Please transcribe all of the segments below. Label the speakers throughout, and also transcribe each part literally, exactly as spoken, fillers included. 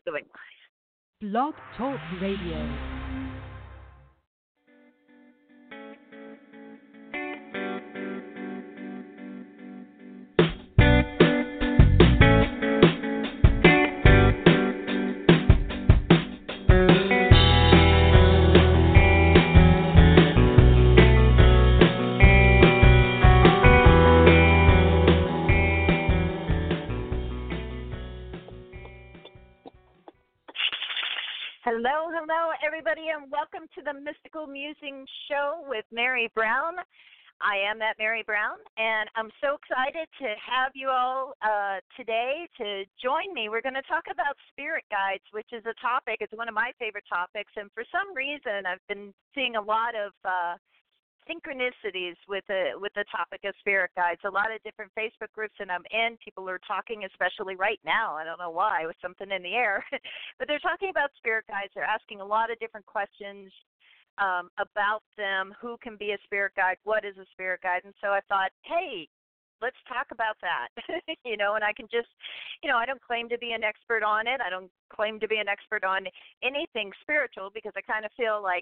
Speaker 1: going live.
Speaker 2: Blog Talk Radio.
Speaker 1: Hello, hello, everybody, and welcome to the Mystical Musing Show with Mary Brown. I am that Mary Brown, and I'm so excited to have you all uh, today to join me. We're going to talk about spirit guides, which is a topic. It's one of my favorite topics, and for some reason, I've been seeing a lot of uh, synchronicities with the with the topic of spirit guides. A lot of different Facebook groups that I'm in, people are talking, especially right now. I don't know why, with something in the air, but they're talking about spirit guides. They're asking a lot of different questions um, about them. Who can be a spirit guide? What is a spirit guide? And so I thought, hey, let's talk about that. you know, and I can just, you know, I don't claim to be an expert on it. I don't claim to be an expert on anything spiritual because I kind of feel like,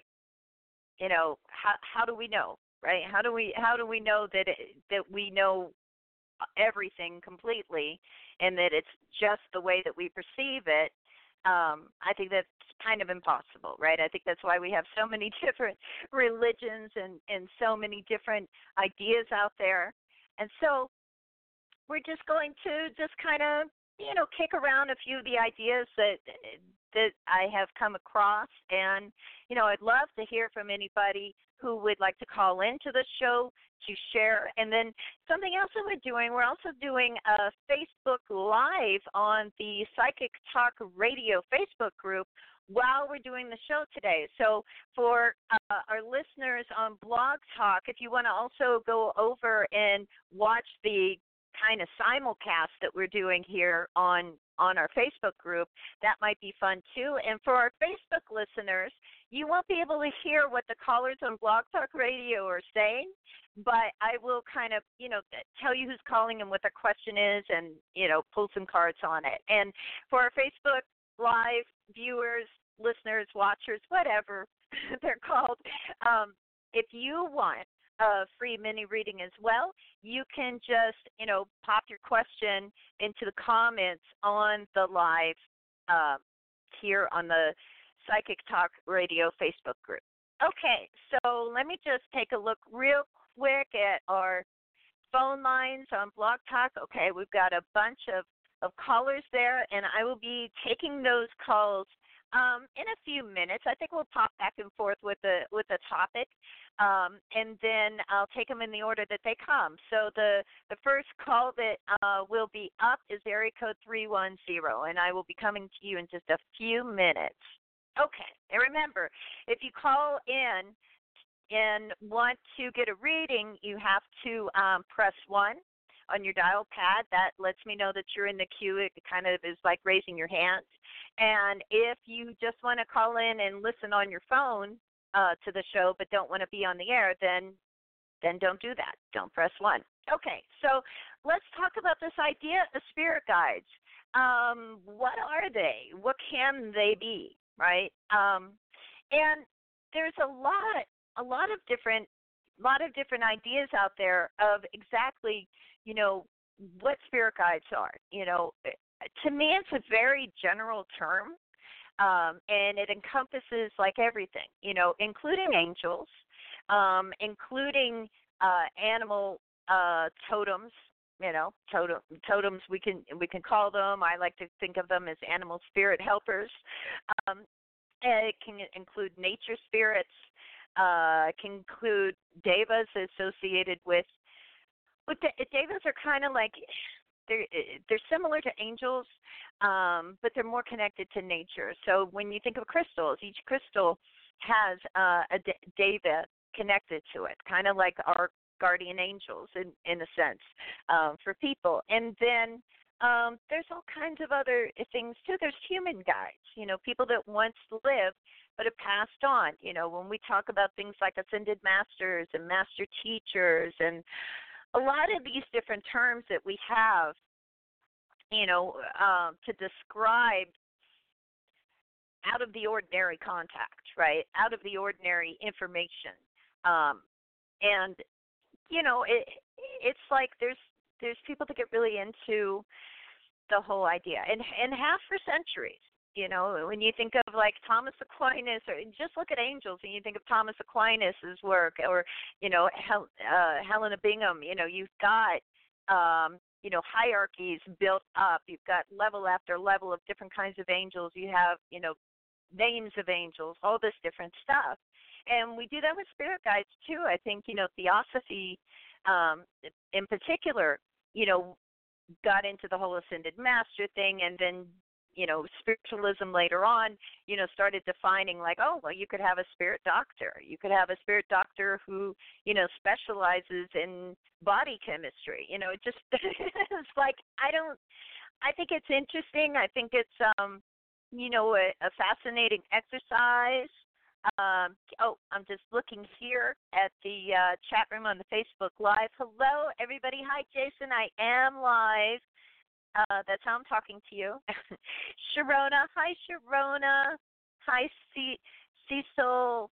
Speaker 1: you know, how how do we know, right? How do we how do we know that it, that we know everything completely, and that it's just the way that we perceive it? Um, I think that's kind of impossible, right? I think that's why we have so many different religions and and so many different ideas out there, and so we're just going to just kind of, you know, kick around a few of the ideas that that I have come across. And, you know, I'd love to hear from anybody who would like to call into the show to share. And then something else that we're doing, we're also doing a Facebook Live on the Psychic Talk Radio Facebook group while we're doing the show today. So for uh, our listeners on Blog Talk, if you want to also go over and watch the kind of simulcast that we're doing here on on our Facebook group, that might be fun too. And for our Facebook listeners, you won't be able to hear what the callers on Blog Talk Radio are saying, but I will kind of, you know, tell you who's calling and what the question is, and, you know, pull some cards on it. And for our Facebook Live viewers, listeners, watchers, whatever they're called, um, if you want a free mini reading as well, you can just, you know, pop your question into the comments on the live uh, here on the Psychic Talk Radio Facebook group. Okay, so let me just take a look real quick at our phone lines on Blog Talk. Okay, we've got a bunch of, of callers there, and I will be taking those calls um, in a few minutes. I think we'll pop back and forth with the with the topic. Um, and then I'll take them in the order that they come. So the, the first call that uh, will be up is area code three one zero, and I will be coming to you in just a few minutes. Okay, and remember, if you call in and want to get a reading, you have to um, press one on your dial pad. That lets me know that you're in the queue. It kind of is like raising your hand. And if you just want to call in and listen on your phone, Uh, to the show, but don't want to be on the air, then then don't do that. Don't press one. Okay, so let's talk about this idea of spirit guides. Um, what are they? What can they be? Right? Um, and there's a lot, a lot of different, lot of different ideas out there of exactly, you know, what spirit guides are. You know, to me, it's a very general term. Um, and it encompasses like everything, you know, including angels, um, including uh, animal uh, totems, you know, totem, totems we can we can call them. I like to think of them as animal spirit helpers. Um, and it can include nature spirits. Uh, it can include devas associated with. With the, devas are kind of like. They're, they're similar to angels, um, but they're more connected to nature. So when you think of crystals, each crystal has uh, a deva connected to it, kind of like our guardian angels in, in a sense um, for people. And then um, there's all kinds of other things too. There's human guides, you know, people that once lived but have passed on. You know, when we talk about things like ascended masters and master teachers and a lot of these different terms that we have, you know, um, to describe out of the ordinary contact, right? Out of the ordinary information. Um, and, you know, it it's like there's there's people that get really into the whole idea. And, and have for centuries. You know, when you think of like Thomas Aquinas, or just look at angels, and you think of Thomas Aquinas's work, or you know, Hel- uh, Helena Bingham. You know, you've got um, you know hierarchies built up. You've got level after level of different kinds of angels. You have you know names of angels, all this different stuff, and we do that with spirit guides too. I think you know Theosophy, um, in particular, you know, got into the whole ascended master thing, and then you know, spiritualism later on, you know, started defining like, oh, well, you could have a spirit doctor. You could have a spirit doctor who, you know, specializes in body chemistry. You know, it just, it's like, I don't, I think it's interesting. I think it's, um, you know, a, a fascinating exercise. Um, oh, I'm just looking here at the uh, chat room on the Facebook Live. Hello, everybody. Hi, Jason. I am live. Uh, that's how I'm talking to you. Sharona. Hi, Sharona. Hi, C- Cecil.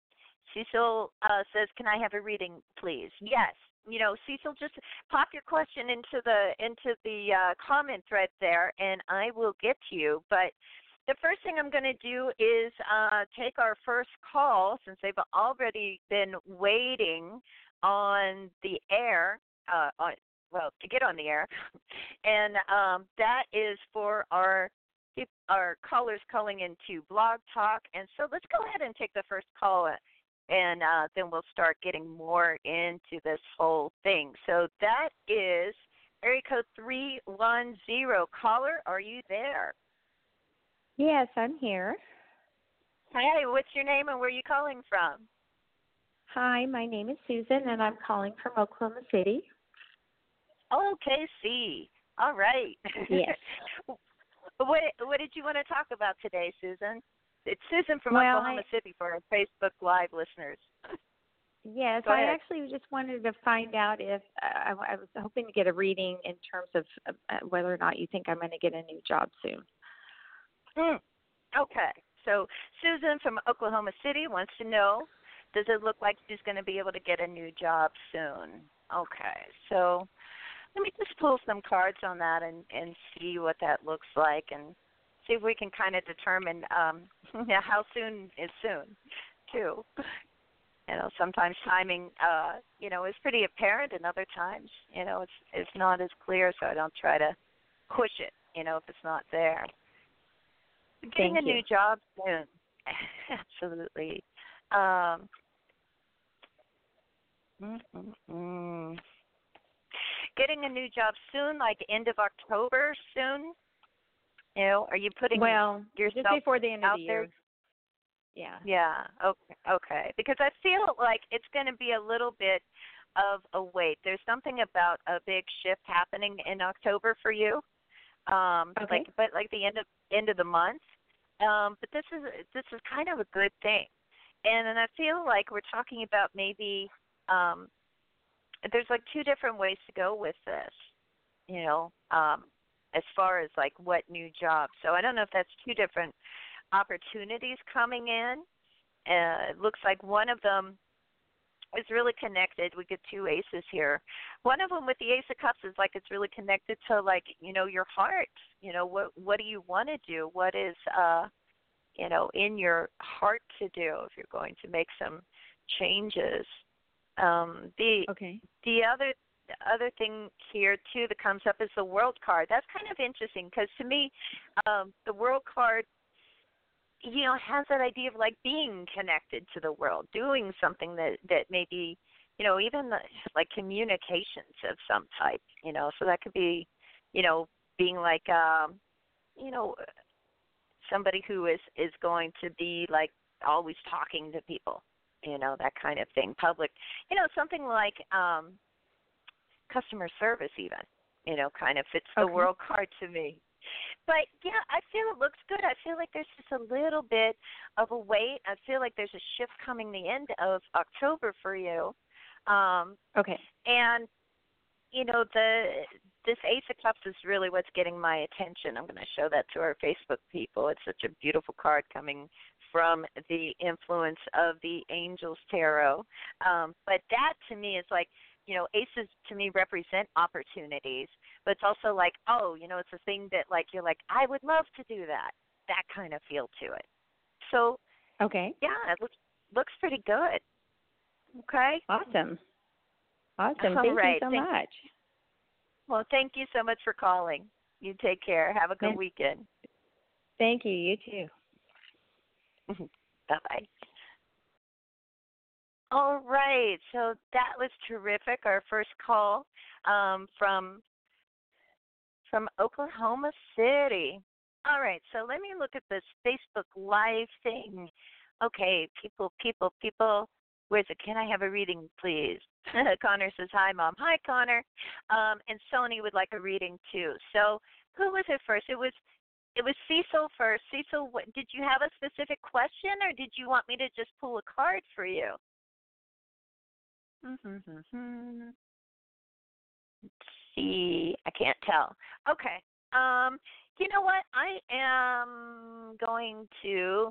Speaker 1: Cecil uh, says, can I have a reading, please? Yes. You know, Cecil, just pop your question into the into the uh, comment thread there, and I will get to you. But the first thing I'm going to do is uh, take our first call, since they've already been waiting on the air, uh, on, well, to get on the air. And um, that is for our our callers calling into Blog Talk. And so let's go ahead and take the first call, and uh, then we'll start getting more into this whole thing. So that is area code three one zero. Caller, are you there?
Speaker 3: Yes, I'm here.
Speaker 1: Hi, what's your name and where are you calling from?
Speaker 3: Hi, my name is Susan, and I'm calling from Oklahoma City.
Speaker 1: O K C. All right.
Speaker 3: Yes.
Speaker 1: what What did you want to talk about today, Susan? It's Susan from
Speaker 3: well,
Speaker 1: Oklahoma
Speaker 3: I,
Speaker 1: City for our Facebook Live listeners.
Speaker 3: Yes, I actually just wanted to find out if uh, I, I was hoping to get a reading in terms of uh, whether or not you think I'm going to get a new job soon.
Speaker 1: Mm. Okay. So Susan from Oklahoma City wants to know, does it look like she's going to be able to get a new job soon? Okay. So let me just pull some cards on that and, and see what that looks like, and see if we can kind of determine um, how soon is soon, too. You know, sometimes timing, uh, you know, is pretty apparent, and other times, you know, it's it's not as clear, so I don't try to push it, you know, if it's not there. Getting
Speaker 3: Thank
Speaker 1: a
Speaker 3: you.
Speaker 1: new job soon. Absolutely. Um, mm-mm-mm. Getting a new job soon, like end of October soon? You know, are you putting
Speaker 3: well,
Speaker 1: yourself
Speaker 3: just before the end
Speaker 1: out
Speaker 3: of the
Speaker 1: there?
Speaker 3: year. Yeah.
Speaker 1: Yeah. Okay. Okay. Because I feel like it's going to be a little bit of a wait. There's something about a big shift happening in October for you. Um,
Speaker 3: Okay.
Speaker 1: Like, but like the end of end of the month. Um, but this is this is kind of a good thing, and and I feel like we're talking about maybe um, there's like two different ways to go with this. You know, um, as far as like what new jobs. So I don't know if that's two different opportunities coming in. Uh, it looks like one of them is really connected. We get two aces here. One of them with the Ace of Cups is like it's really connected to like, you know, your heart. You know, what what do you want to do? What is, uh, you know, in your heart to do if you're going to make some changes. Um, the
Speaker 3: Okay.
Speaker 1: the other the other thing here too that comes up is the World card. That's kind of interesting because to me, um, the World card, you know, has that idea of like being connected to the world, doing something that, that maybe, you know, even the, like communications of some type, you know, so that could be, you know, being like, um, you know, somebody who is, is going to be like always talking to people, you know, that kind of thing, public, you know, something like um, customer service even, you know, kind of fits the
Speaker 3: Okay.
Speaker 1: World card to me. But, yeah, I feel it looks good. I feel like there's just a little bit of a wait. I feel like there's a shift coming the end of October for you. Um,
Speaker 3: Okay.
Speaker 1: and, you know, the this Ace of Cups is really what's getting my attention. I'm going to show that to our Facebook people. It's such a beautiful card coming from the influence of the Angels Tarot. Um, but that to me is like, you know, aces to me represent opportunities, but it's also like, oh, you know, it's a thing that like you're like, I would love to do that. That kind of feel to it. So,
Speaker 3: okay,
Speaker 1: yeah, it looks looks pretty good. Okay.
Speaker 3: Awesome. Awesome.
Speaker 1: All
Speaker 3: Thank
Speaker 1: right.
Speaker 3: you so
Speaker 1: thank,
Speaker 3: much.
Speaker 1: Well, thank you so much for calling. You take care. Have a good
Speaker 3: And,
Speaker 1: weekend.
Speaker 3: Thank you. You too.
Speaker 1: Bye-bye. All right. So that was terrific. Our first call um, from from Oklahoma City. All right. So let me look at this Facebook Live thing. Okay, people, people, people. Where's it? Can I have a reading, please? Connor says, hi, Mom. Hi, Connor. Um, and Sony would like a reading, too. So who was it first? It was it was Cecil first. Cecil, what, did you have a specific question, or did you want me to just pull a card for you? Mm-hmm. Let's see. I can't tell. Okay. Um, you know what? I am going to,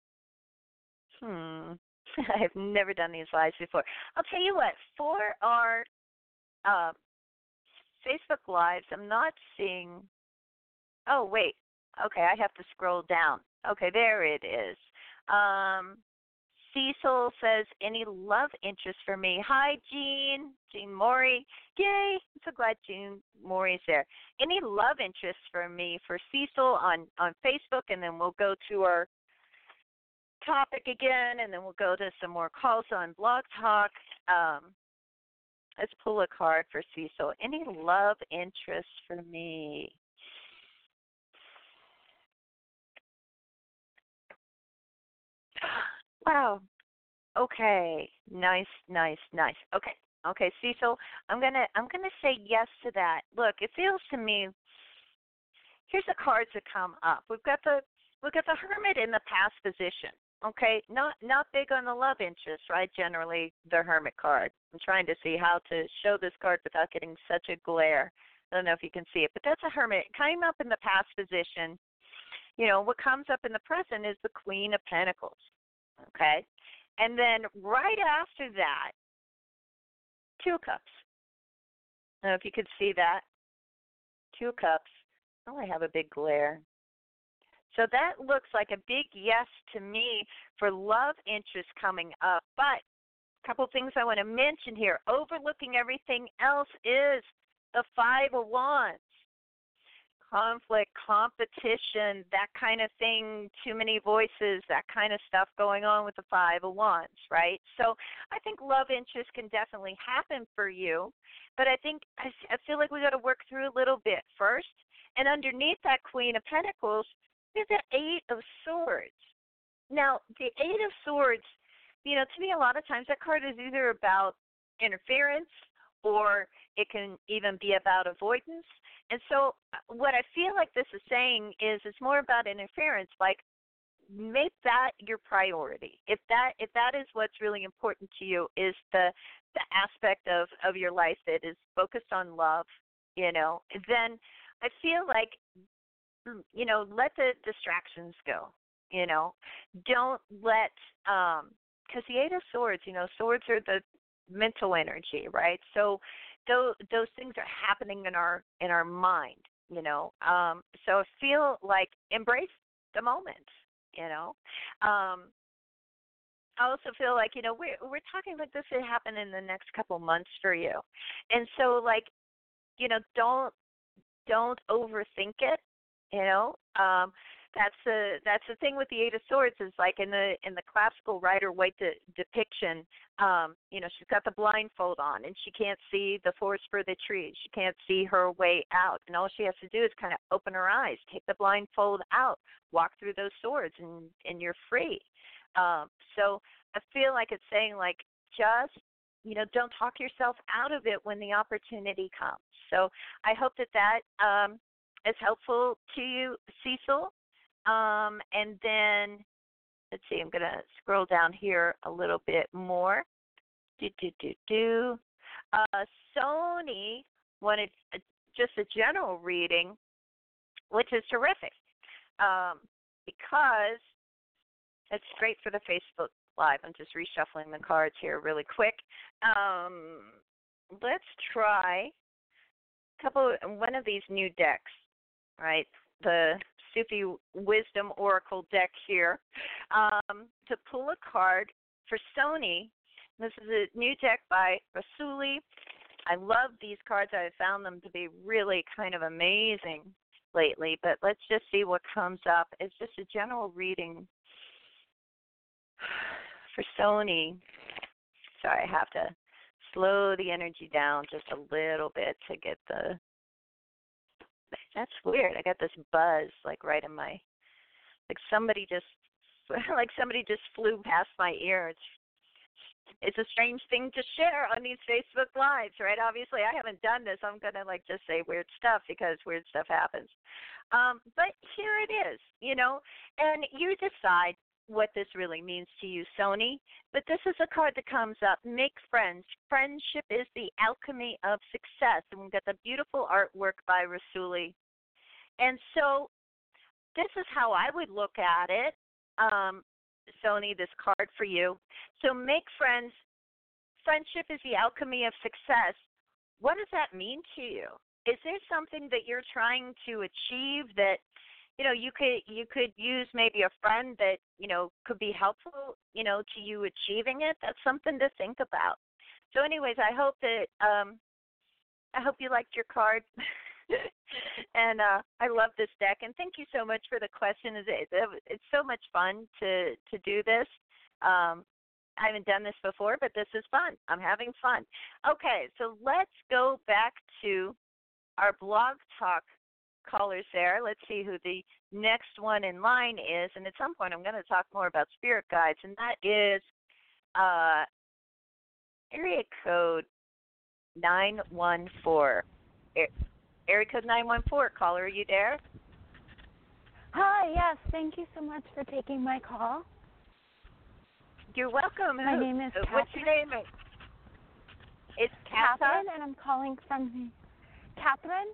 Speaker 1: hmm. I've never done these lives before. I'll tell you what, for our uh, Facebook Lives, I'm not seeing, oh, wait. Okay, I have to scroll down. Okay, there it is. Um, Cecil says, any love interest for me? Hi, Jean. Jean Morey. Yay. I'm so glad Jean Morey's there. Any love interest for me for Cecil on, on Facebook, and then we'll go to our topic again, and then we'll go to some more calls on Blog Talk. Um, let's pull a card for Cecil. Any love interest for me? Wow. Okay. Nice, nice, nice. Okay. Okay, Cecil, I'm gonna I'm gonna say yes to that. Look, it feels to me, here's the cards that come up. We've got the we've got the Hermit in the past position. Okay, not not big on the love interest, right? Generally, the Hermit card. I'm trying to see how to show this card without getting such a glare. I don't know if you can see it, but that's a Hermit. It came up in the past position. You know, what comes up in the present is the Queen of Pentacles. Okay, and then right after that, Two of Cups. I don't know if you could see that. Two of Cups. Oh, I have a big glare. So that looks like a big yes to me for love interest coming up. But a couple things I want to mention here. Overlooking everything else is the Five of Wands. Conflict, competition, that kind of thing, too many voices, that kind of stuff going on with the Five of Wands, right? So I think love interest can definitely happen for you, but I think I, I feel like we got to work through a little bit first. And underneath that Queen of Pentacles, there's the Eight of Swords. Now, the Eight of Swords, you know, to me, a lot of times that card is either about interference or it can even be about avoidance. And so what I feel like this is saying is it's more about interference, like make that your priority. If that if that is what's really important to you, is the the aspect of, of your life that is focused on love, you know, then I feel like, you know, let the distractions go, you know. Don't let, um, because the Eight of Swords, you know, swords are the mental energy, right? So those, those things are happening in our in our mind, you know. Um, so I feel like embrace the moment, you know. Um, I also feel like, you know, we're, we're talking like this could happen in the next couple months for you. And so, like, you know, don't don't overthink it. You know, um, that's the that's the thing with the Eight of Swords is like in the in the classical Rider Waite de- depiction. Um, you know, she's got the blindfold on and she can't see the forest for the trees. She can't see her way out, and all she has to do is kind of open her eyes, take the blindfold out, walk through those swords, and and you're free. Um, so I feel like it's saying like just, you know, don't talk yourself out of it when the opportunity comes. So I hope that that um, is helpful to you, Cecil. Um, and then, let's see, I'm going to scroll down here a little bit more. Do, do, do, do. Uh, Sony wanted, uh, just a general reading, which is terrific um, because it's great for the Facebook Live. I'm just reshuffling the cards here really quick. Um, let's try a couple, one of these new decks, right? The Sufi Wisdom Oracle deck here, um, to pull a card for Sony. This is a new deck by Rasuli. I love these cards. I have found them to be really kind of amazing lately, but let's just see what comes up. It's just a general reading for Sony. Sorry, I have to slow the energy down just a little bit to get the, that's weird. I got this buzz like right in my, like somebody just, like somebody just flew past my ear. It's It's a strange thing to share on these Facebook Lives, right? Obviously, I haven't done this. I'm going to, like, just say weird stuff because weird stuff happens. Um, but here it is, you know, and you decide what this really means to you, Sony. But this is a card that comes up. Make friends. Friendship is the alchemy of success. And we've got the beautiful artwork by Rasuli. And so this is how I would look at it. Um, Sony, this card for you. So make friends. Friendship is the alchemy of success. What does that mean to you? Is there something that you're trying to achieve that, you know, you could you could use maybe a friend that, you know, could be helpful, you know, to you achieving it? That's something to think about. So anyways, I hope that um I hope you liked your card. And uh, I love this deck, and thank you so much for the question. It's, it's so much fun to, to do this. Um, I haven't done this before, but this is fun. I'm having fun. Okay, so let's go back to our Blog Talk callers there. Let's see who the next one in line is, and at some point I'm going to talk more about spirit guides, and that is uh, area code nine one four. Area code nine one four, caller, are you there?
Speaker 4: Hi, yes, thank you so much for taking my call.
Speaker 1: You're welcome.
Speaker 4: My
Speaker 1: Who,
Speaker 4: name is
Speaker 1: uh,
Speaker 4: Catherine.
Speaker 1: What's your name? It's
Speaker 4: Catherine, and I'm calling from the... Catherine?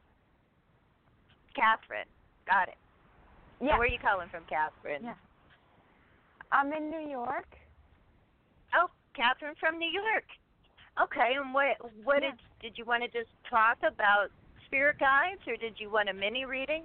Speaker 1: Catherine, got it.
Speaker 4: Yeah.
Speaker 1: So where are you calling from, Catherine?
Speaker 4: Yeah. I'm in New York.
Speaker 1: Oh, Catherine from New York. Okay, and what, what
Speaker 4: yeah.
Speaker 1: did, did you want to just talk about spirit guides, or did you want a mini reading?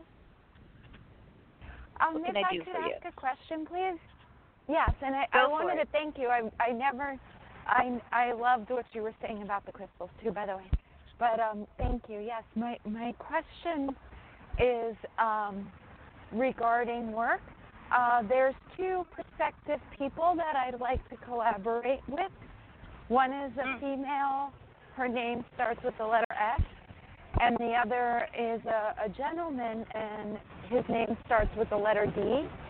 Speaker 4: Um,
Speaker 1: what can
Speaker 4: if
Speaker 1: I
Speaker 4: I,
Speaker 1: do
Speaker 4: could
Speaker 1: for
Speaker 4: ask
Speaker 1: you?
Speaker 4: a question, please. Yes, and I,
Speaker 1: Go
Speaker 4: I wanted
Speaker 1: for it.
Speaker 4: to thank you. I I never, I I loved what you were saying about the crystals too, by the way. But um, thank you. Yes, my my question is um, regarding work. Uh, there's two prospective people that I'd like to collaborate with. One is a
Speaker 1: Mm.
Speaker 4: female. Her name starts with the letter S. And the other is a, a gentleman, and his name starts with the letter D.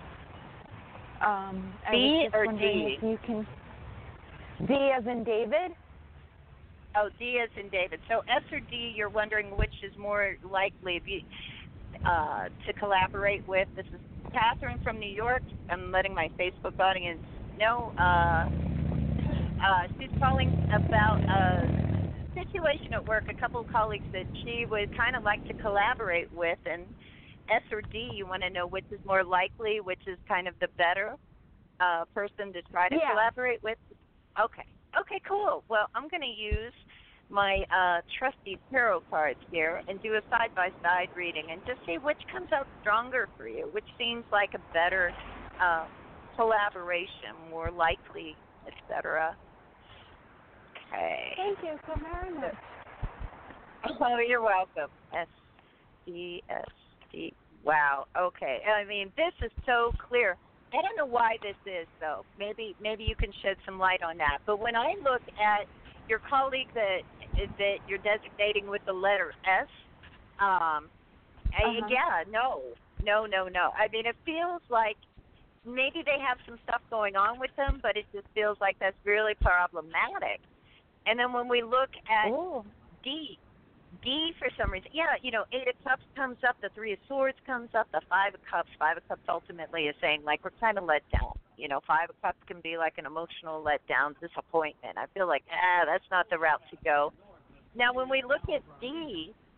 Speaker 4: Um, I
Speaker 1: D
Speaker 4: was just
Speaker 1: or
Speaker 4: wondering
Speaker 1: D?
Speaker 4: if you can. D as in David.
Speaker 1: Oh, D as in David. So S or D, you're wondering which is more likely if you, uh, to collaborate with. This is Catherine from New York. I'm letting my Facebook audience know. Uh, uh, she's calling about a situation at work, a couple of colleagues that she would kind of like to collaborate with, and S or D, you want to know which is more likely, which is kind of the better uh, person to try to
Speaker 4: Yeah.
Speaker 1: collaborate with? Okay. Okay, cool. Well, I'm going to use my uh, trusty tarot cards here and do a side-by-side reading and just see which comes out stronger for you, which seems like a better uh, collaboration, more likely, et cetera. Okay.
Speaker 4: Thank you so very much.
Speaker 1: Oh, you're welcome. S D S D. Wow. Okay. I mean, this is so clear. I don't know why this is, though. Maybe maybe you can shed some light on that. But when I look at your colleague that that you're designating with the letter S, um, I,
Speaker 4: Uh-huh.
Speaker 1: yeah, no, no, no, no. I mean, it feels like maybe they have some stuff going on with them, but it just feels like that's really problematic. And then when we look at
Speaker 4: Ooh.
Speaker 1: D, D for some reason, yeah, you know, Eight of Cups comes up, the Three of Swords comes up, the Five of Cups. Five of Cups ultimately is saying, like, we're kind of let down. You know, Five of Cups can be like an emotional letdown, disappointment. I feel like, ah, that's not the route to go. Now, when we look at D,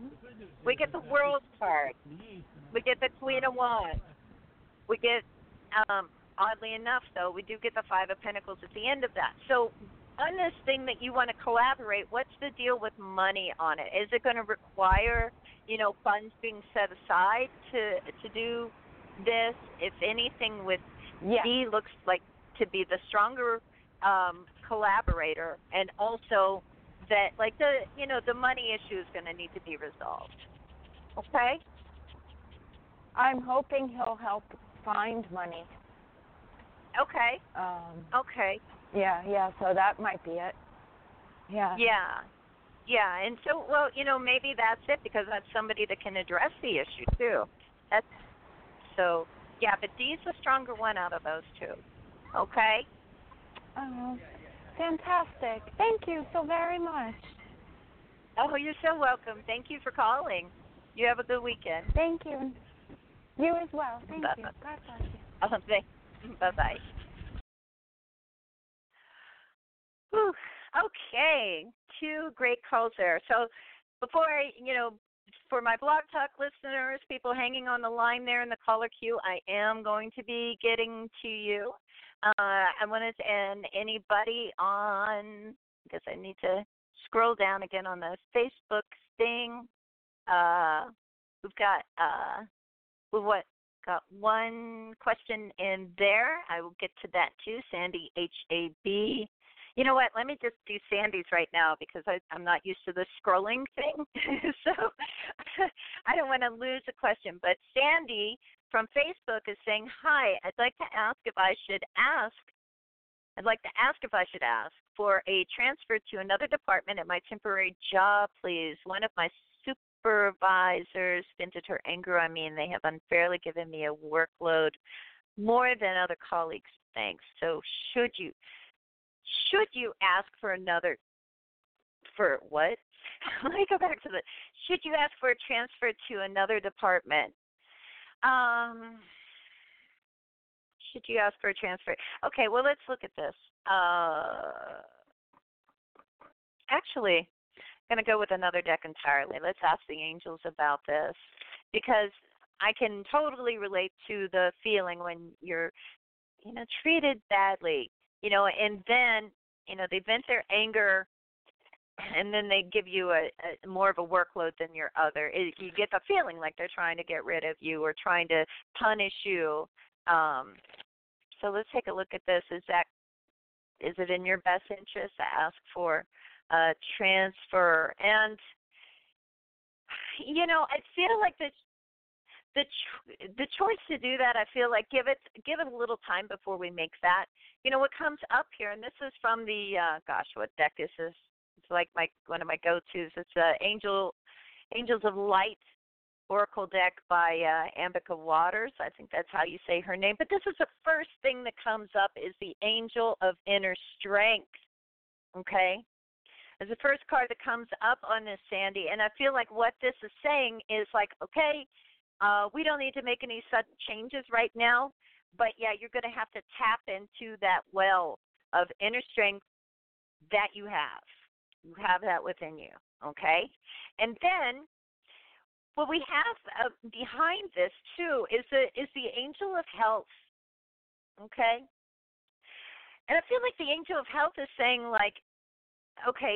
Speaker 1: We get the World card. We get the Queen of Wands. We get, um, oddly enough, though, we do get the Five of Pentacles at the end of that. So on this thing that you want to collaborate, what's the deal with money on it? Is it going to require, you know, funds being set aside to to do this? If anything, with
Speaker 4: Yeah.
Speaker 1: D looks like to be the stronger um, collaborator, and also that, like, the you know the money issue is going to need to be resolved. Okay.
Speaker 4: I'm hoping he'll help find money.
Speaker 1: Okay.
Speaker 4: Um,
Speaker 1: Okay.
Speaker 4: yeah, yeah, so that might be it. Yeah.
Speaker 1: Yeah. Yeah, and so, well, you know, maybe that's it, because that's somebody that can address the issue too. That's so. Yeah, but Dee's the stronger one out of those two. Okay.
Speaker 4: Oh, fantastic. Thank you so very much.
Speaker 1: Oh, you're so welcome. Thank you for calling. You have a good weekend.
Speaker 4: Thank you. You as well. Thank
Speaker 1: Bye-bye.
Speaker 4: you. God bless you.
Speaker 1: Oh, thank, bye-bye. Whew. Okay, two great calls there. So before I, you know, for my Blog Talk listeners, people hanging on the line there in the caller queue, I am going to be getting to you. Uh, I wanted to, and anybody on, I guess I need to scroll down again on the Facebook thing. Uh, we've got, uh, we've what, got one question in there. I will get to that too. Sandy H A B. You know what? Let me just do Sandy's right now, because I, I'm not used to the scrolling thing. So I don't want to lose a question. But Sandy from Facebook is saying, hi, I'd like to ask if I should ask, I'd like to ask if I should ask for a transfer to another department at my temporary job, please. One of my supervisors vented her anger on me, and they have unfairly given me a workload more than other colleagues. Thanks. So should you? Should you ask for another, for what? Let me go back to the, should you ask for a transfer to another department? Um, should you ask for a transfer? Okay, well, let's look at this. Uh, actually, I'm going to go with another deck entirely. Let's ask the angels about this, because I can totally relate to the feeling when you're, you know, treated badly. You know, and then, you know, they vent their anger, and then they give you a, a more of a workload than your other. It, you get the feeling like they're trying to get rid of you or trying to punish you. Um, so let's take a look at this. Is that, is it in your best interest to ask for a transfer? And, you know, I feel like this. The ch- the choice to do that, I feel like give it give it a little time before we make that. You know, what comes up here, and this is from the uh, gosh, what deck is this? It's like my one of my go-tos. It's uh, Angel Angels of Light Oracle deck by uh, Ambika Waters. I think that's how you say her name. But this is the first thing that comes up is the Angel of Inner Strength. Okay, it's the first card that comes up on this, Sandy, and I feel like what this is saying is like, okay. Uh, we don't need to make any sudden changes right now, but, yeah, you're going to have to tap into that well of inner strength that you have. You have that within you, okay? And then what we have uh, behind this, too, is the, is the angel of health, okay? And I feel like the angel of health is saying, like, okay,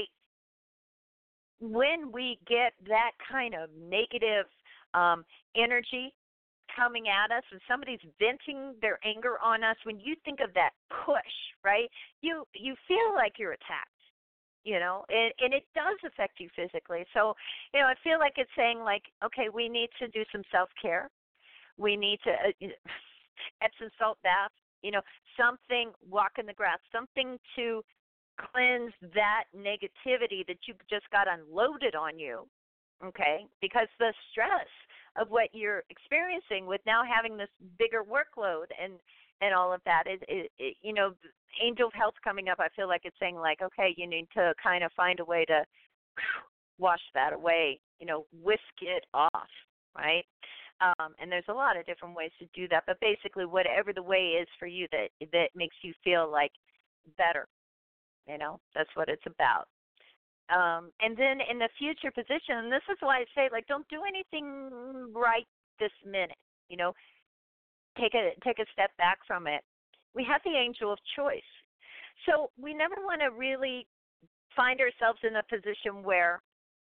Speaker 1: when we get that kind of negative Um, energy coming at us, when somebody's venting their anger on us, when you think of that push, right, you you feel like you're attacked, you know, and, and it does affect you physically. So, you know, I feel like it's saying, like, okay, we need to do some self-care. We need to uh, Epsom salt bath, you know, something, walk in the grass, something to cleanse that negativity that you just got unloaded on you. Okay, because the stress of what you're experiencing with now having this bigger workload and, and all of that, is, it, it, you know, angel of health coming up, I feel like it's saying, like, okay, you need to kind of find a way to wash that away, you know, whisk it off, right? Um, and there's a lot of different ways to do that, but basically whatever the way is for you that that makes you feel like better, you know, that's what it's about. Um, and then in the future position, and this is why I say, like, don't do anything right this minute. You know, take a take a step back from it. We have the angel of choice, so we never want to really find ourselves in a position where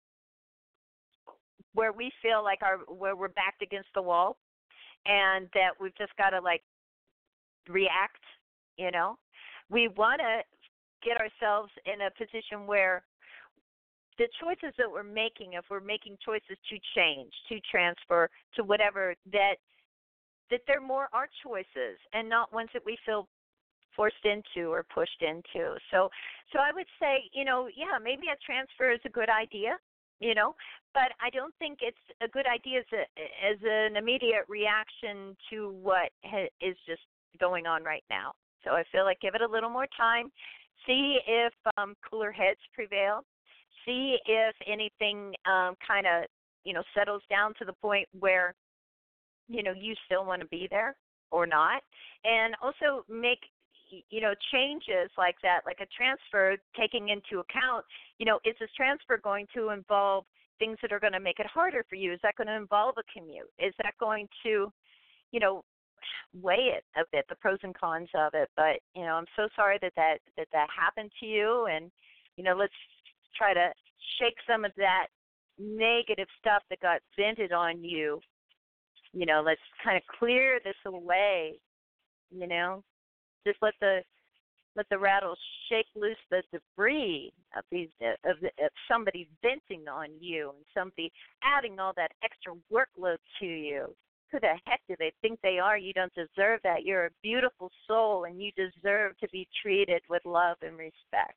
Speaker 1: where we feel like our where we're backed against the wall, and that we've just got to like react. You know, we want to get ourselves in a position where the choices that we're making, if we're making choices to change, to transfer, to whatever, that that they're more our choices and not ones that we feel forced into or pushed into. So so I would say, you know, yeah, maybe a transfer is a good idea, you know, but I don't think it's a good idea as, a, as an immediate reaction to what ha- is just going on right now. So I feel like give it a little more time, see if um, cooler heads prevail, see if anything um, kind of, you know, settles down to the point where, you know, you still want to be there or not. And also make, you know, changes like that, like a transfer, taking into account, you know, is this transfer going to involve things that are going to make it harder for you? Is that going to involve a commute? Is that going to, you know, weigh it a bit, the pros and cons of it? But, you know, I'm so sorry that that, that, that happened to you. And, you know, let's try to shake some of that negative stuff that got vented on you. You know, let's kind of clear this away, you know. Just let the let the rattle shake loose the debris of these of, of somebody venting on you and somebody adding all that extra workload to you. Who the heck do they think they are? You don't deserve that. You're a beautiful soul, and you deserve to be treated with love and respect.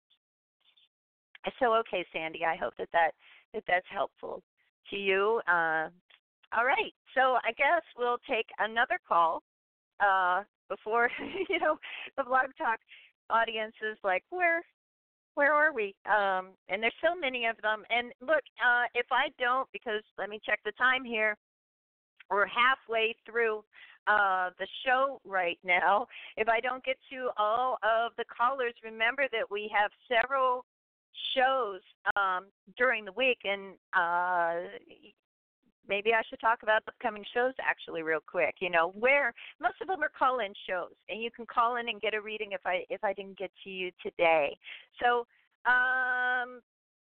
Speaker 1: So, okay, Sandy, I hope that, that, that that's helpful to you. Uh, all right, so I guess we'll take another call. Uh, before, you know, the Blog Talk audience is like, where where are we? Um, and there's so many of them. And look, uh, if I don't, because let me check the time here, we're halfway through uh, the show right now. If I don't get to all of the callers, remember that we have several shows um, during the week, and uh, maybe I should talk about the upcoming shows actually real quick, you know, where most of them are call-in shows, and you can call in and get a reading if I if I didn't get to you today. So um,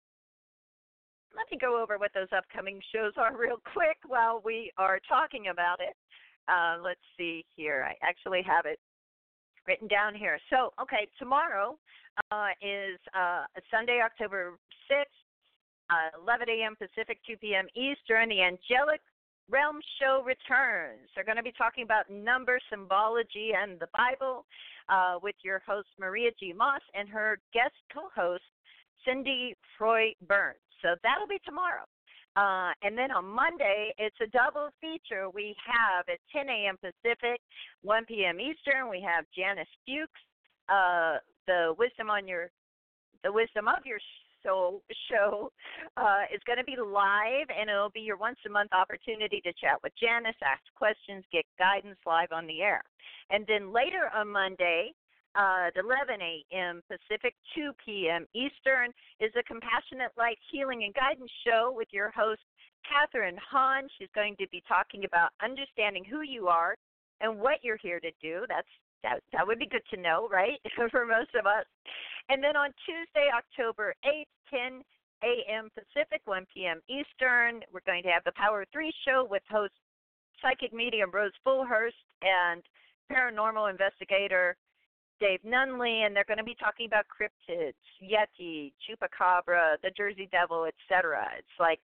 Speaker 1: let me go over what those upcoming shows are real quick while we are talking about it. Uh, let's see here. I actually have it written down here. So, okay, tomorrow uh, is uh, Sunday, October sixth. Uh, eleven a.m. Pacific, two p.m. Eastern, the Angelic Realm Show returns. They're going to be talking about number symbology and the Bible uh, with your host, Maria G. Moss, and her guest co-host, Cindy Froy Burns. So that'll be tomorrow. Uh, and then on Monday, it's a double feature. We have at ten a.m. Pacific, one p.m. Eastern, we have Janice Fuchs, uh, the Wisdom on Your, the Wisdom of Your Soul show uh, is going to be live, and it'll be your once-a-month opportunity to chat with Janice, ask questions, get guidance live on the air. And then later on Monday, uh, at eleven a.m. Pacific, two p.m. Eastern, is a Compassionate Light Healing and Guidance show with your host, Catherine Hahn. She's going to be talking about understanding who you are and what you're here to do. That's That, that would be good to know, right, for most of us. And then on Tuesday, October eighth, ten a.m. Pacific, one p.m. Eastern, we're going to have the Power of Three show with host psychic medium Rose Fullhurst and paranormal investigator Dave Nunley, and they're going to be talking about cryptids, Yeti, Chupacabra, the Jersey Devil, et cetera. It's like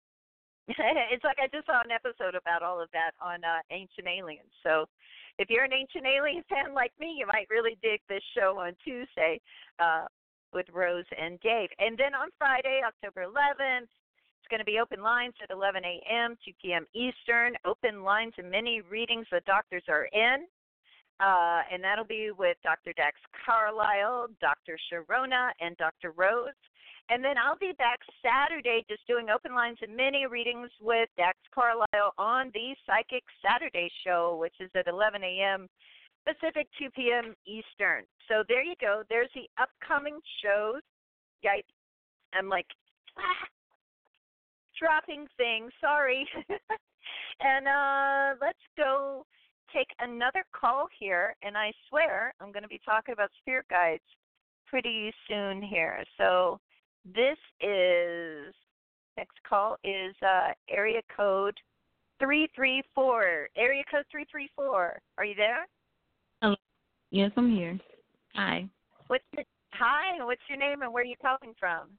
Speaker 1: it's like I just saw an episode about all of that on uh, Ancient Aliens. So if you're an Ancient Alien fan like me, you might really dig this show on Tuesday uh, with Rose and Dave. And then on Friday, October eleventh, it's going to be open lines at eleven a.m., two p.m. Eastern. Open lines and many readings the doctors are in. Uh, and that'll be with Doctor Dax Carlisle, Doctor Sharona, and Doctor Rose. And then I'll be back Saturday just doing open lines and mini readings with Dax Carlisle on the Psychic Saturday show, which is at eleven a.m. Pacific, two p.m. Eastern. So there you go. There's the upcoming shows. Yeah, I'm like, ah, dropping things. Sorry. And uh, let's go take another call here. And I swear I'm going to be talking about spirit guides pretty soon here. So this is, next call is uh, area code three three four. Area code three three four. Are you there?
Speaker 5: Hello. Yes, I'm here. Hi.
Speaker 1: What's your, hi, what's your name and where are you calling from?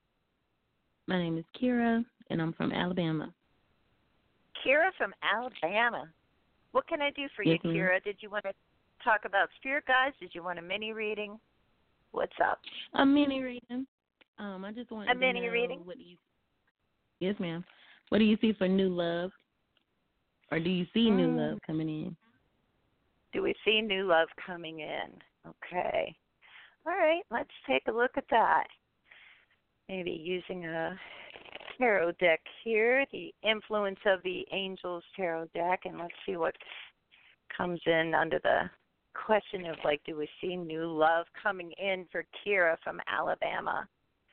Speaker 5: My name is Kira, and I'm from Alabama.
Speaker 1: Kira from Alabama. What can I do for
Speaker 5: yes,
Speaker 1: you,
Speaker 5: ma'am.
Speaker 1: Kira? Did you want to talk about spirit guides? Did you want a mini reading? What's up?
Speaker 5: A mini reading. Um, I just wanted
Speaker 1: a
Speaker 5: to
Speaker 1: mini
Speaker 5: know
Speaker 1: reading.
Speaker 5: What do you? Yes, ma'am. What do you see for new love, or do you see mm. new love coming in?
Speaker 1: Do we see new love coming in? Okay. All right. Let's take a look at that. Maybe using a tarot deck here, the influence of the Angels Tarot deck, and let's see what comes in under the question of, like, do we see new love coming in for Kira from Alabama?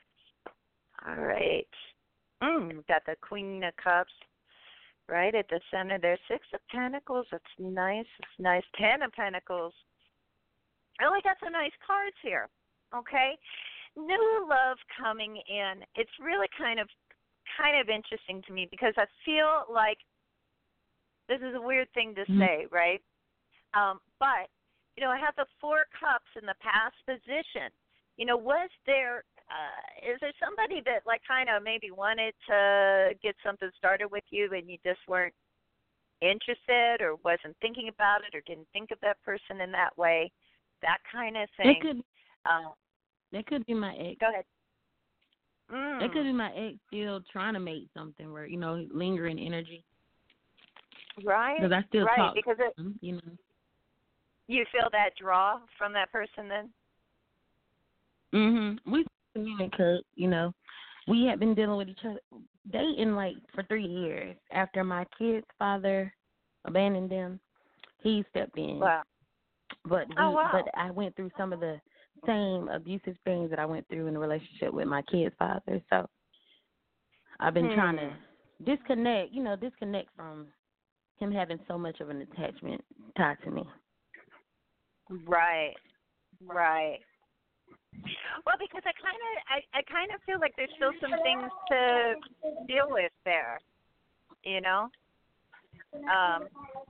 Speaker 1: All right. Mm, we've got the Queen of Cups right at the center there. Six of Pentacles. That's nice. It's nice. Ten of Pentacles. Really got some nice cards here. Okay. New love coming in. It's really kind of kind of interesting to me because I feel like this is a weird thing to
Speaker 5: mm-hmm.
Speaker 1: say, right? Um, but, you know, I have the Four Cups in the past position. You know, was there, uh, is there somebody that, like, kind of maybe wanted to get something started with you and you just weren't interested or wasn't thinking about it or didn't think of that person in that way? That kind of thing.
Speaker 5: That could,
Speaker 1: uh,
Speaker 5: that could be my ex.
Speaker 1: Go ahead. Mm.
Speaker 5: That could be my ex still trying to make something where, you know, lingering energy.
Speaker 1: Right.
Speaker 5: Because I still
Speaker 1: right,
Speaker 5: talk
Speaker 1: because it,
Speaker 5: to them, you know.
Speaker 1: You feel that draw from that person then?
Speaker 5: Mhm. We communicate, you know. We had been dealing with each other, dating like for three years. After my kid's father abandoned them, he stepped in.
Speaker 1: Wow.
Speaker 5: But we,
Speaker 1: oh, wow.
Speaker 5: but I went through some of the same abusive things that I went through in the relationship with my kid's father. So I've been
Speaker 1: hmm.
Speaker 5: trying to disconnect, you know, disconnect from him having so much of an attachment tied to me.
Speaker 1: Right, right. Well, because I kind of, I, I kind of feel like there's still some things to deal with there. You know, um,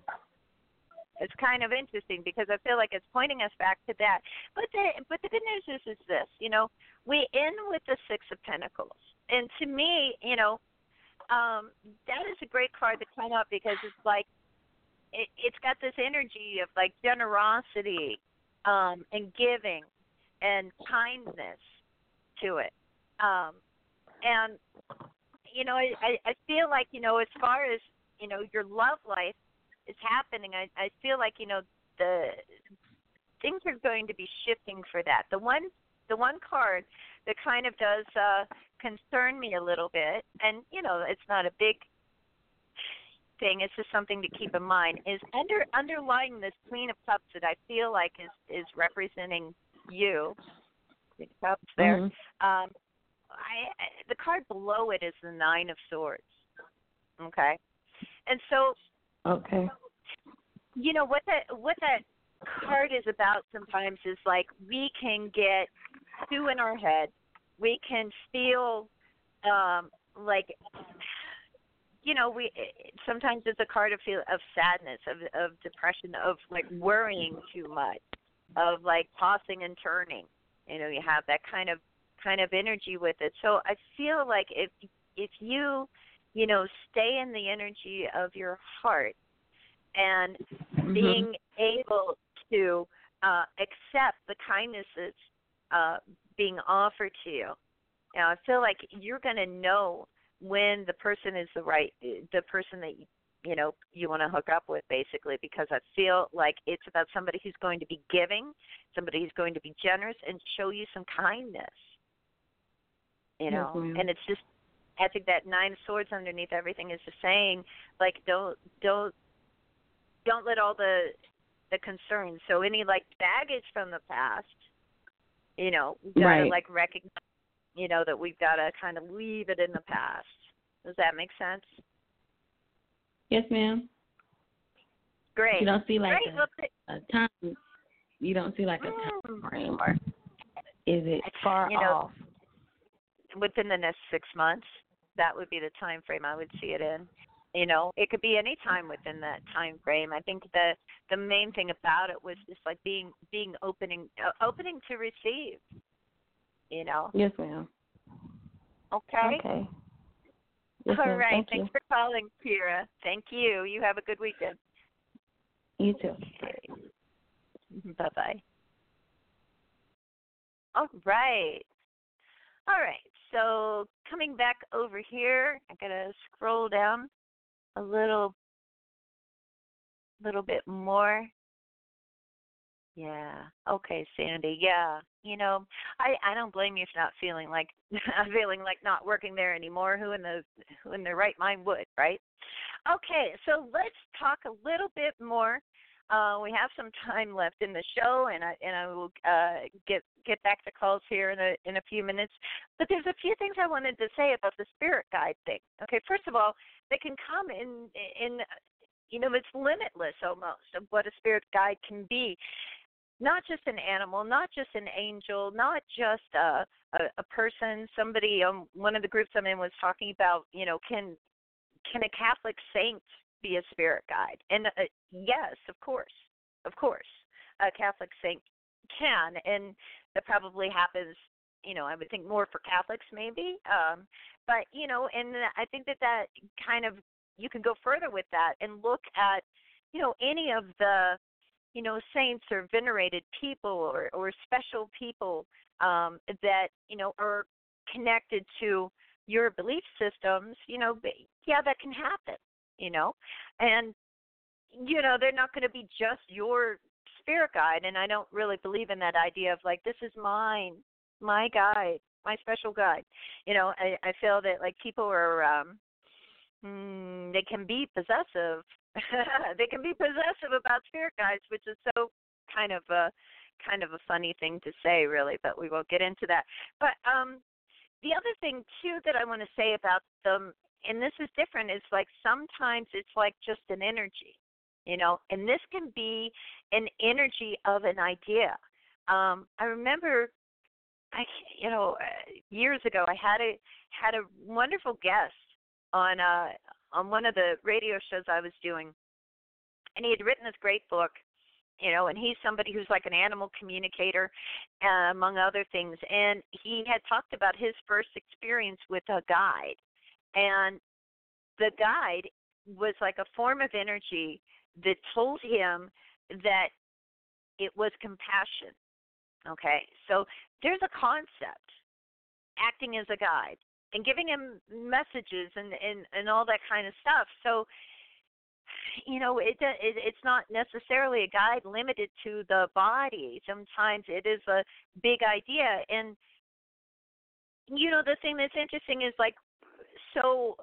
Speaker 1: it's kind of interesting because I feel like it's pointing us back to that. But the, but the good news is, is this. You know, we end with the Six of Pentacles, and to me, you know, um, that is a great card to come up because it's like. It, it's got this energy of, like, generosity um, and giving and kindness to it. Um, and, you know, I, I feel like, you know, as far as, you know, your love life is happening, I, I feel like, you know, the things are going to be shifting for that. The one, the one card that kind of does uh, concern me a little bit, and, you know, it's not a big thing, it's just something to keep in mind, is under underlying this Queen of Cups that I feel like is, is representing you, Queen of Cups there. Mm-hmm. Um, I, I the card below it is the Nine of Swords. Okay, and so
Speaker 5: okay,
Speaker 1: you know what that what that card is about sometimes is like we can get too in our head, we can feel um, like. You know, we sometimes it's a card of feel of sadness, of of depression, of like worrying too much, of like tossing and turning. You know, you have that kind of kind of energy with it. So I feel like if if you, you know, stay in the energy of your heart and mm-hmm. being able to uh, accept the kindnesses uh, being offered to you, you know, I feel like you're going to know when the person is the right, the person that, you, you know, you want to hook up with, basically, because I feel like it's about somebody who's going to be giving, somebody who's going to be generous and show you some kindness, you know, mm-hmm. and it's just, I think that Nine of Swords underneath everything is just saying, like, don't, don't, don't let all the, the concerns, so any, like, baggage from the past, you know, you got to,
Speaker 5: right.
Speaker 1: like, recognize you know, that we've got to kind of leave it in the past. Does that make sense?
Speaker 5: Yes, ma'am.
Speaker 1: Great.
Speaker 5: You don't see like
Speaker 1: Great.
Speaker 5: a, a time. You don't see like a time frame, or is it far
Speaker 1: you know,
Speaker 5: off?
Speaker 1: Within the next six months, that would be the time frame I would see it in. You know, it could be any time within that time frame. I think the the main thing about it was just like being being opening uh, opening to receive. You know.
Speaker 5: Yes, ma'am.
Speaker 1: Okay.
Speaker 5: Okay. Yes,
Speaker 1: All
Speaker 5: ma'am.
Speaker 1: right.
Speaker 5: Thank
Speaker 1: Thanks
Speaker 5: you.
Speaker 1: for calling, Kira. Thank you. You have a good weekend.
Speaker 5: You too.
Speaker 1: Okay. Bye bye. All right. All right. So coming back over here, I gotta scroll down a little, little bit more. Yeah. Okay, Sandy. Yeah. You know, I I don't blame you for not feeling like feeling like not working there anymore. Who in the who in their right mind would, right? Okay. So let's talk a little bit more. Uh, we have some time left in the show, and I and I will uh, get get back to calls here in a in a few minutes. But there's a few things I wanted to say about the spirit guide thing. Okay. First of all, they can come in in you know, it's limitless almost of what a spirit guide can be. Not just an animal, not just an angel, not just a, a, a person. Somebody on um, one of the groups I'm in was talking about, you know, can can a Catholic saint be a spirit guide? And uh, yes, of course, of course, a Catholic saint can, and that probably happens. You know, I would think more for Catholics maybe, um, but you know, and I think that that kind of you can go further with that and look at, you know, any of the you know, saints or venerated people or, or special people um, that, you know, are connected to your belief systems, you know, yeah, that can happen, you know. And, you know, they're not going to be just your spirit guide. And I don't really believe in that idea of like, this is mine, my guide, my special guide. You know, I, I feel that like people are, um, mm, they can be possessive. They can be possessive about spirit guides, which is so kind of a kind of a funny thing to say, really. But we won't get into that. But um, the other thing too that I want to say about them, and this is different, is like sometimes it's like just an energy, you know, and this can be an energy of an idea. Um, I remember, I you know, years ago I had a had a wonderful guest on uh on one of the radio shows I was doing, and he had written this great book, you know, and he's somebody who's like an animal communicator, uh, among other things, and he had talked about his first experience with a guide, and the guide was like a form of energy that told him that it was compassion, okay? So there's a concept, acting as a guide, and giving him messages and, and, and all that kind of stuff. So, you know, it, it it's not necessarily a guide limited to the body. Sometimes it is a big idea. And, you know, the thing that's interesting is like, so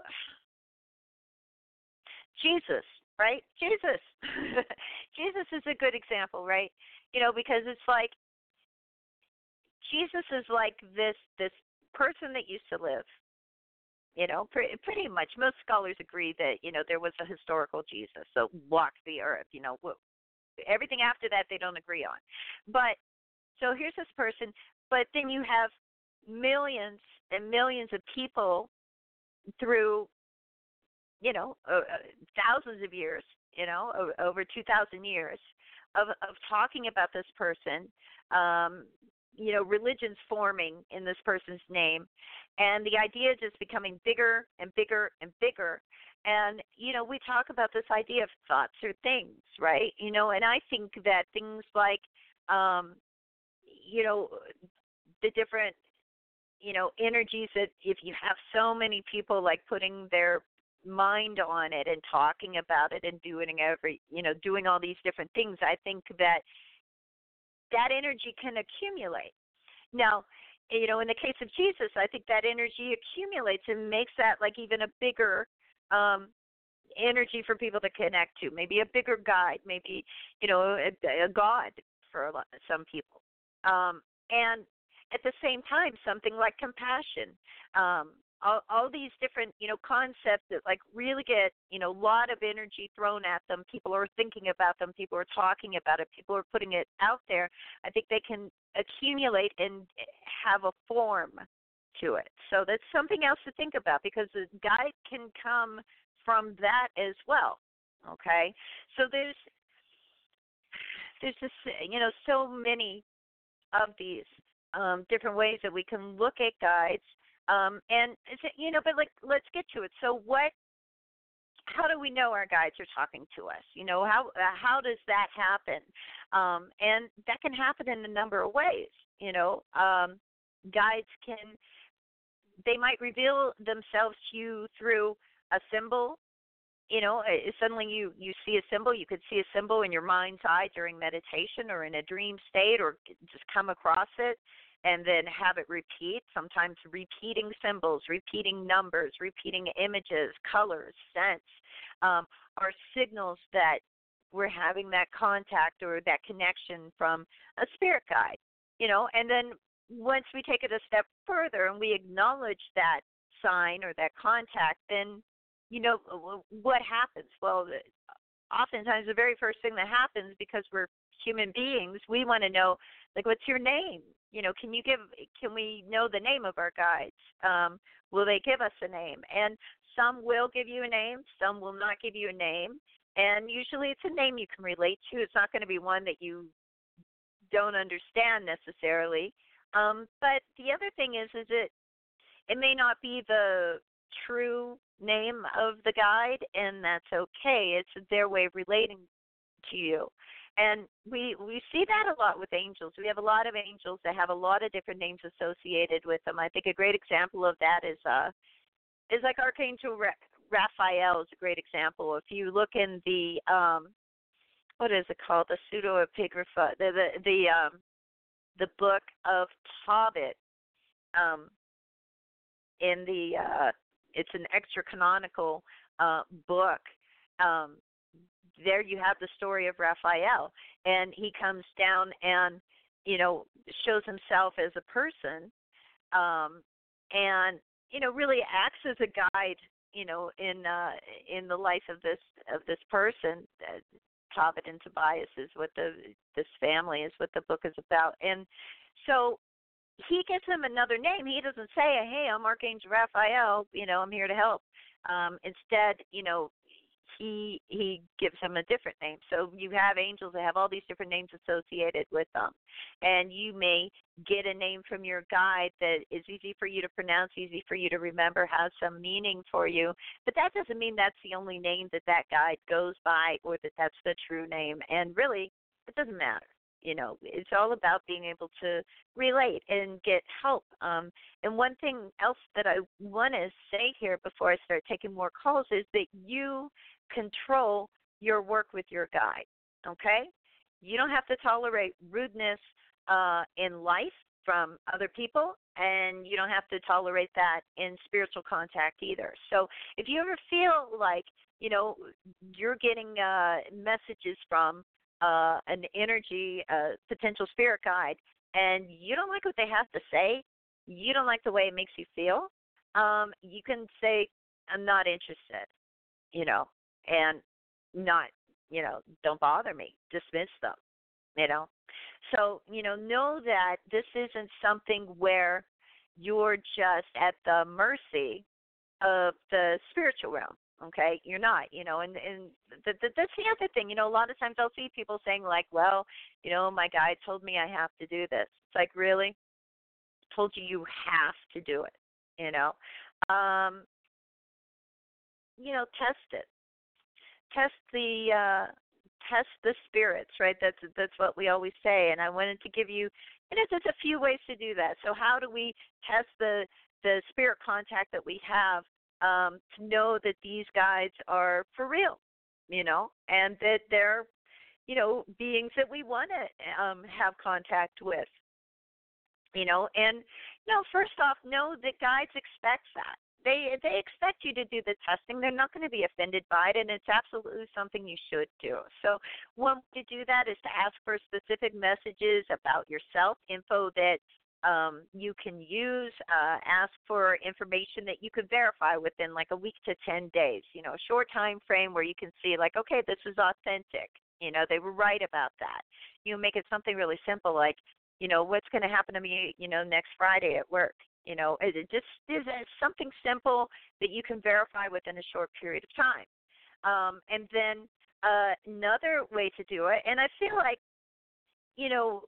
Speaker 1: Jesus, right? Jesus. Jesus is a good example, right? You know, because it's like Jesus is like this this person that used to live. You know, pretty, pretty much most scholars agree that, you know, there was a historical Jesus that walked the earth. You know, everything after that they don't agree on. But so here's this person, but then you have millions and millions of people through, you know, uh, thousands of years, you know, over two thousand years of, of talking about this person, um, you know, religions forming in this person's name, and the idea just becoming bigger and bigger and bigger. And, you know, we talk about this idea of thoughts or things, right? You know, and I think that things like, um, you know, the different, you know, energies that if you have so many people like putting their mind on it and talking about it and doing every, you know, doing all these different things, I think that that energy can accumulate. Now, you know, in the case of Jesus, I think that energy accumulates and makes that like even a bigger um, energy for people to connect to, maybe a bigger guide, maybe, you know, a, a God for a lot, some people. Um, and at the same time, something like compassion, um, all, all these different, you know, concepts that like really get, you know, a lot of energy thrown at them. People are thinking about them. People are talking about it. People are putting it out there. I think they can accumulate and have a form to it. So that's something else to think about, because the guide can come from that as well. Okay, so there's there's just, you know, so many of these um, different ways that we can look at guides, um, and you know, but like, let's get to it. So what? How do we know our guides are talking to us? You know, how uh, how does that happen? Um, and that can happen in a number of ways. You know, um, guides can, they might reveal themselves to you through a symbol. You know, suddenly you, you see a symbol. You could see a symbol in your mind's eye during meditation or in a dream state, or just come across it and then have it repeat. Sometimes repeating symbols, repeating numbers, repeating images, colors, scents um, are signals that we're having that contact or that connection from a spirit guide. You know, and then once we take it a step further and we acknowledge that sign or that contact, then, you know, what happens? Well, oftentimes the very first thing that happens, because we're human beings, we want to know, like, what's your name? You know, can you give, can we know the name of our guides? Um, will they give us a name? And some will give you a name, some will not give you a name. And usually it's a name you can relate to. It's not going to be one that you don't understand necessarily. Um, but the other thing is, is it, it may not be the true name of the guide, and that's okay. It's their way of relating to you. And we we see that a lot with angels. We have a lot of angels that have a lot of different names associated with them. I think a great example of that is uh is like Archangel Raphael is a great example. If you look in the um what is it called, the pseudepigrapha, the the the um the book of Tobit, um in the uh it's an extra canonical uh, book. Um, there you have the story of Raphael, and he comes down and, you know, shows himself as a person, um, and, you know, really acts as a guide, you know, in uh, in the life of this of this person. Uh, Tobit and Tobias is what the this family is what the book is about, and so he gives him another name. He doesn't say, hey, I'm Archangel Raphael, you know, I'm here to help. Um, instead, you know, he he gives him a different name. So you have angels that have all these different names associated with them. And you may get a name from your guide that is easy for you to pronounce, easy for you to remember, has some meaning for you. But that doesn't mean that's the only name that that guide goes by, or that that's the true name. And really, it doesn't matter. You know, it's all about being able to relate and get help. Um, and one thing else that I want to say here before I start taking more calls is that you control your work with your guide, okay? You don't have to tolerate rudeness uh, in life from other people, and you don't have to tolerate that in spiritual contact either. So if you ever feel like, you know, you're getting uh, messages from Uh, an energy, uh, potential spirit guide, and you don't like what they have to say, you don't like the way it makes you feel, um, you can say, I'm not interested, you know, and not, you know, don't bother me, dismiss them, you know. So, you know, know that this isn't something where you're just at the mercy of the spiritual realm. Okay, you're not, you know, and, and the, the, that's the other thing. You know, a lot of times I'll see people saying like, well, you know, my guide told me I have to do this. It's like, really? Told you you have to do it, you know? Um, you know, test it. Test the, uh, test the spirits, right? That's, that's what we always say. And I wanted to give you, you know, there's a few ways to do that. So how do we test the, the spirit contact that we have? Um, to know that these guides are for real, you know, and that they're, you know, beings that we want to um, have contact with, you know. And, you know, first off, know that guides expect that. They they expect you to do the testing. They're not going to be offended by it, and it's absolutely something you should do. So one way to do that is to ask for specific messages about yourself, info that um, you can use, uh, ask for information that you can verify within like a week to ten days, you know, a short time frame where you can see like, okay, this is authentic. You know, they were right about that. You make it something really simple like, you know, what's going to happen to me, you know, next Friday at work. You know, it, it just is something simple that you can verify within a short period of time. Um, and then uh, another way to do it, and I feel like, you know,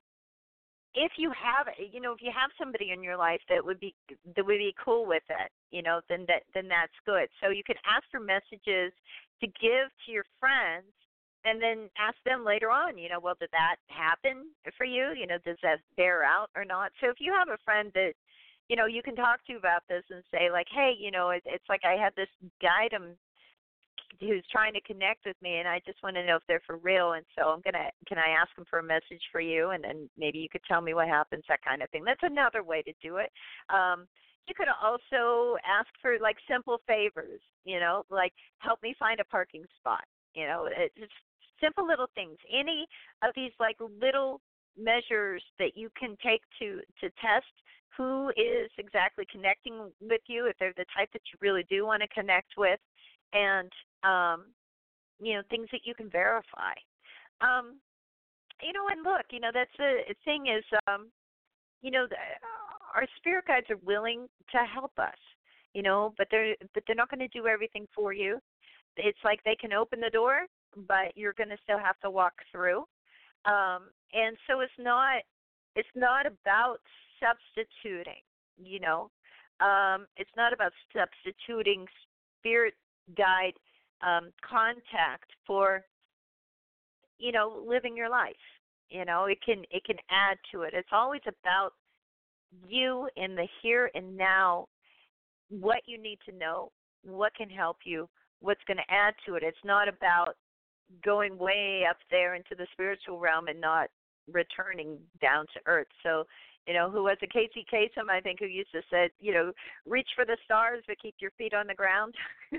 Speaker 1: if you have, you know, if you have somebody in your life that would be that would be cool with it, you know, then that then that's good. So you can ask for messages to give to your friends, and then ask them later on, you know, well, did that happen for you? You know, does that bear out or not? So if you have a friend that, you know, you can talk to about this and say like, hey, you know, it, it's like I have this guide I'm who's trying to connect with me, and I just want to know if they're for real. And so I'm gonna, can I ask them for a message for you, and then maybe you could tell me what happens, that kind of thing. That's another way to do it. Um, you could also ask for like simple favors, you know, like help me find a parking spot. You know, it's just simple little things. Any of these like little measures that you can take to to test who is exactly connecting with you, if they're the type that you really do want to connect with, and um, you know, things that you can verify. Um, you know, and look, you know, that's the thing is, um, you know, the, our spirit guides are willing to help us, you know, but they're but they're not going to do everything for you. It's like they can open the door, but you're going to still have to walk through. Um, and so it's not it's not about substituting, you know. Um, it's not about substituting spirit guide um, contact for, you know, living your life. You know, it can it can add to it. It's always about you in the here and now, what you need to know, what can help you, what's going to add to it. It's not about going way up there into the spiritual realm and not returning down to earth. So, you know, who was it, Casey Kasem, I think, who used to say, you know, reach for the stars but keep your feet on the ground.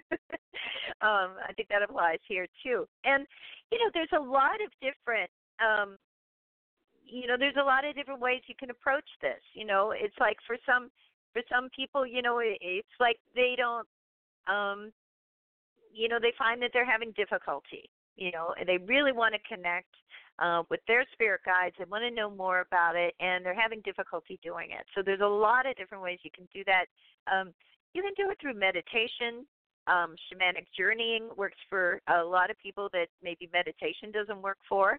Speaker 1: um, I think that applies here too. And, you know, there's a lot of different, um, you know, there's a lot of different ways you can approach this. You know, it's like for some, for some people, you know, it, it's like they don't, um, you know, they find that they're having difficulty. You know, and they really want to connect uh, with their spirit guides. They want to know more about it, and they're having difficulty doing it. So there's a lot of different ways you can do that. Um, you can do it through meditation. Um, shamanic journeying works for a lot of people that maybe meditation doesn't work for.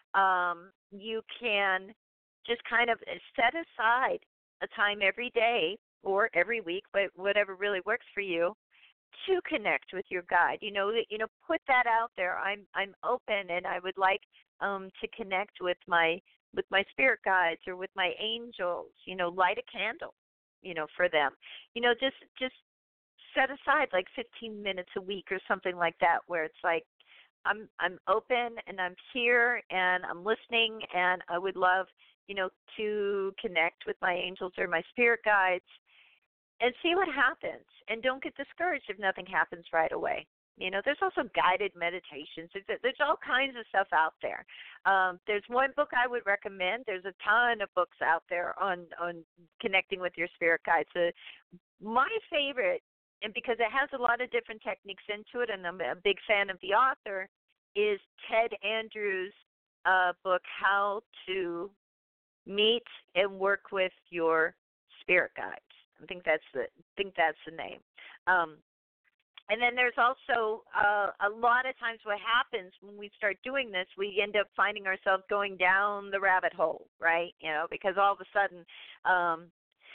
Speaker 1: Um, you can just kind of set aside a time every day or every week, but whatever really works for you, to connect with your guide. You know, you know, put that out there. I'm I'm open, and I would like um, to connect with my with my spirit guides or with my angels. You know, light a candle, you know, for them. You know, just just set aside like fifteen minutes a week or something like that, where it's like I'm I'm open and I'm here and I'm listening, and I would love, you know, to connect with my angels or my spirit guides. And see what happens. And don't get discouraged if nothing happens right away. You know, there's also guided meditations. There's, there's all kinds of stuff out there. Um, there's one book I would recommend. There's a ton of books out there on, on connecting with your spirit guides. Uh, my favorite, and because it has a lot of different techniques into it, and I'm a big fan of the author, is Ted Andrews' uh, book, How to Meet and Work with Your Spirit Guides. I think that's the I think that's the name. Um, and then there's also uh, a lot of times what happens when we start doing this, we end up finding ourselves going down the rabbit hole, right? You know, because all of a sudden um,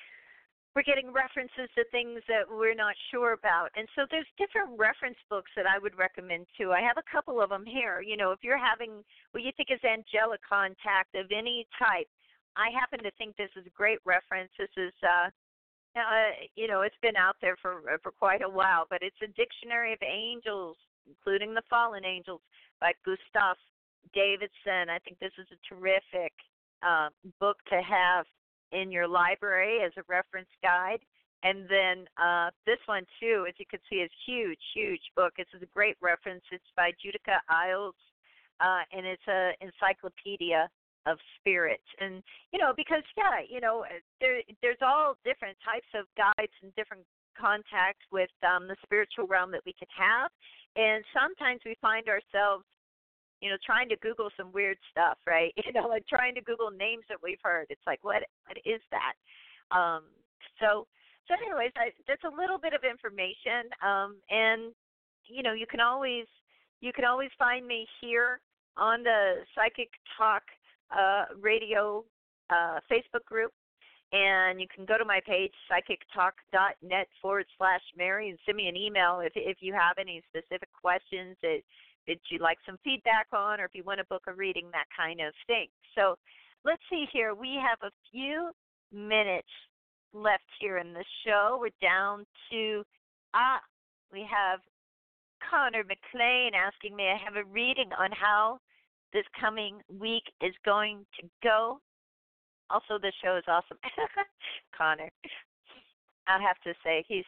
Speaker 1: we're getting references to things that we're not sure about. And so there's different reference books that I would recommend too. I have a couple of them here. You know, if you're having what you think is angelic contact of any type, I happen to think this is a great reference. This is uh, Now, uh, you know, it's been out there for for quite a while, but it's a dictionary of angels, including the fallen angels, by Gustav Davidson. I think this is a terrific uh, book to have in your library as a reference guide. And then uh, this one, too, as you can see, is huge, huge book. It's a great reference. It's by Judika Iles, uh, and it's an encyclopedia of spirits. And, you know, because, yeah, you know, there there's all different types of guides and different contacts with um, the spiritual realm that we can have. And sometimes we find ourselves, you know, trying to Google some weird stuff, right? You know, like trying to Google names that we've heard. It's like, what what is that? Um, so, so anyways, I, that's a little bit of information. Um, and, you know, you can always, you can always find me here on the Psychic Talk uh, radio uh, Facebook group. And you can go to my page, psychictalk.net forward slash Mary, and send me an email if if you have any specific questions that, that you'd like some feedback on, or if you want to book a reading, that kind of thing. So let's see here. We have a few minutes left here in the show. We're down to, ah, we have Connor McLean asking me, I have a reading on how this coming week is going to go. Also, the show is awesome. Connor, I'll have to say, he's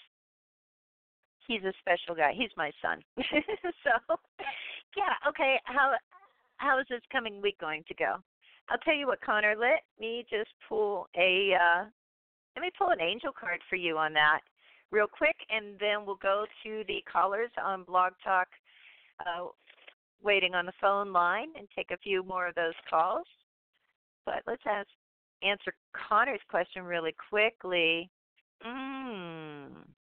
Speaker 1: he's a special guy. He's my son. So, yeah, okay, how how is this coming week going to go? I'll tell you what, Connor, let me just pull a, uh, let me pull an angel card for you on that real quick, and then we'll go to the callers on Blog Talk uh, waiting on the phone line and take a few more of those calls. But let's ask. answer Connor's question really quickly. Mm.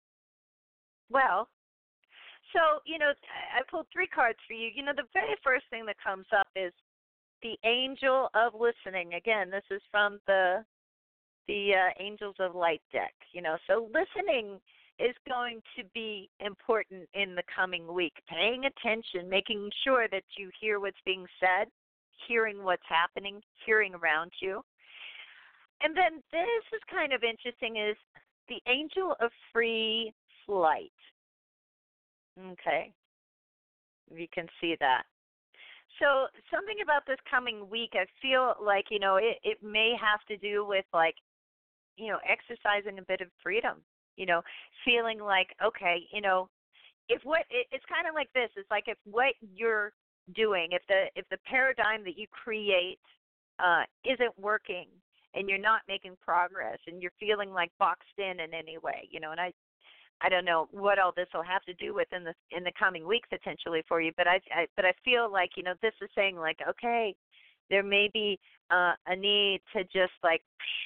Speaker 1: Well, so, you know, I pulled three cards for you. You know, the very first thing that comes up is the Angel of Listening. Again, this is from the the uh, Angels of Light deck. You know, so listening is going to be important in the coming week. Paying attention, making sure that you hear what's being said, hearing what's happening, hearing around you. And then this is kind of interesting, is the Angel of Free Flight. Okay, if you can see that. So something about this coming week, I feel like, you know, it, it may have to do with, like, you know, exercising a bit of freedom, you know, feeling like, okay, you know, if what, it, it's kind of like this. It's like if what you're doing, if the if the paradigm that you create uh, isn't working, and you're not making progress, and you're feeling like boxed in in any way, you know, and I, I don't know what all this will have to do with in the in the coming week potentially for you, but I, I but I feel like, you know, this is saying like, okay, there may be uh, a need to just like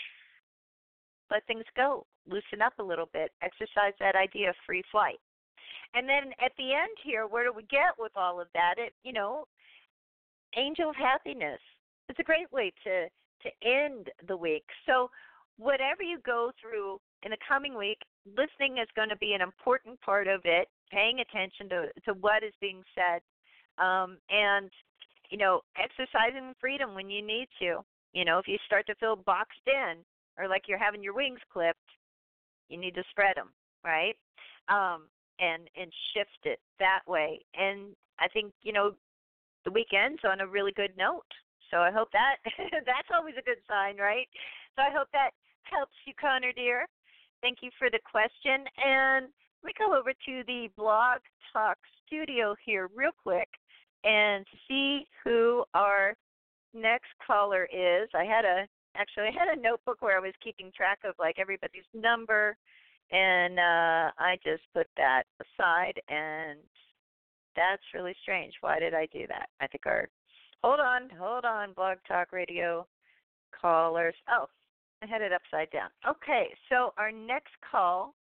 Speaker 1: let things go, loosen up a little bit, exercise that idea of free flight, and then at the end here, where do we get with all of that? It, you know, Angel of Happiness. It's a great way to. to end the week. So whatever you go through in the coming week, listening is going to be an important part of it, paying attention to, to what is being said, um, and, you know, exercising freedom when you need to. You know, if you start to feel boxed in or like you're having your wings clipped, you need to spread them, right, um, and, and shift it that way. And I think, you know, the week ends on a really good note. So I hope that, that's always a good sign, right? So I hope that helps you, Connor, dear. Thank you for the question. And we go over to the Blog Talk studio here real quick and see who our next caller is. I had a, actually, I had a notebook where I was keeping track of, like, everybody's number, and uh, I just put that aside, and that's really strange. Why did I do that? I think our Hold on, hold on, Blog Talk Radio callers. Oh, I had it upside down. Okay, so our next call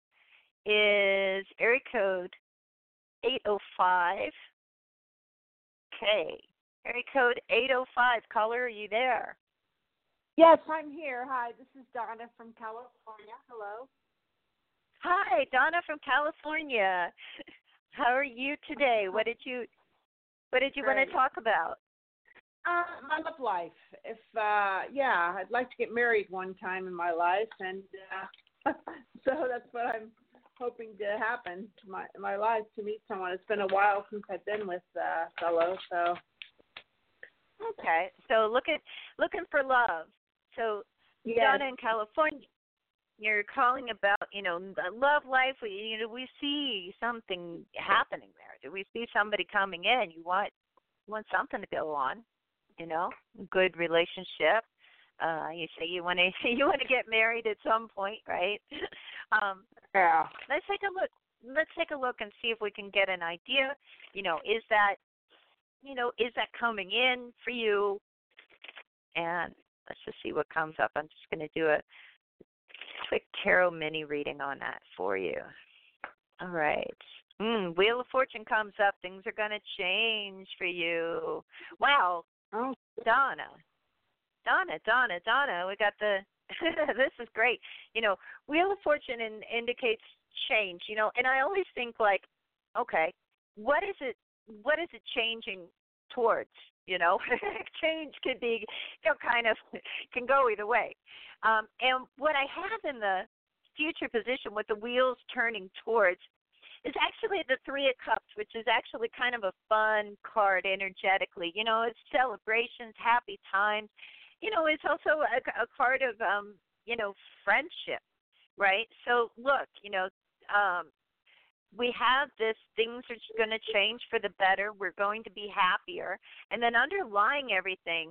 Speaker 1: is area code eight oh five. Okay, area code eight oh five. Caller, are you there?
Speaker 6: Yes, I'm here. Hi, this is Donna from California. Hello.
Speaker 1: Hi, Donna from California. How are you today? What did you What did you Great. want to talk about?
Speaker 6: Uh, my love life. If uh, yeah, I'd like to get married one time in my life, and uh, so that's what I'm hoping to happen to my my life, to meet someone. It's been a while since I've been with a fellow, so.
Speaker 1: Okay, so looking looking for love. So yes. Donna in California, you're calling about, you know, the love life. You know, we see something happening there. Do we see somebody coming in? You want want something to go on. you know, good relationship. Uh, you say you want to you want to get married at some point, right? um,
Speaker 6: Yeah.
Speaker 1: let's take a look. Let's take a look and see if we can get an idea. You know, is that you know is that coming in for you? And let's just see what comes up. I'm just going to do a quick tarot mini reading on that for you. All right. Mm, Wheel of Fortune comes up. Things are going to change for you. Wow.
Speaker 6: Oh.
Speaker 1: Donna. Donna, Donna, Donna. We got the, this is great. You know, Wheel of Fortune in, indicates change, you know, and I always think like, okay, what is it, what is it changing towards? You know, change could be, you know, kind of can go either way. Um, and what I have in the future position with the wheels turning towards is actually the Three of Cups, which is actually kind of a fun card energetically. You know, it's celebrations, happy times. You know, it's also a, a card of, um, you know, friendship, right? So look, you know, um, we have this, things are going to change for the better. We're going to be happier. And then underlying everything,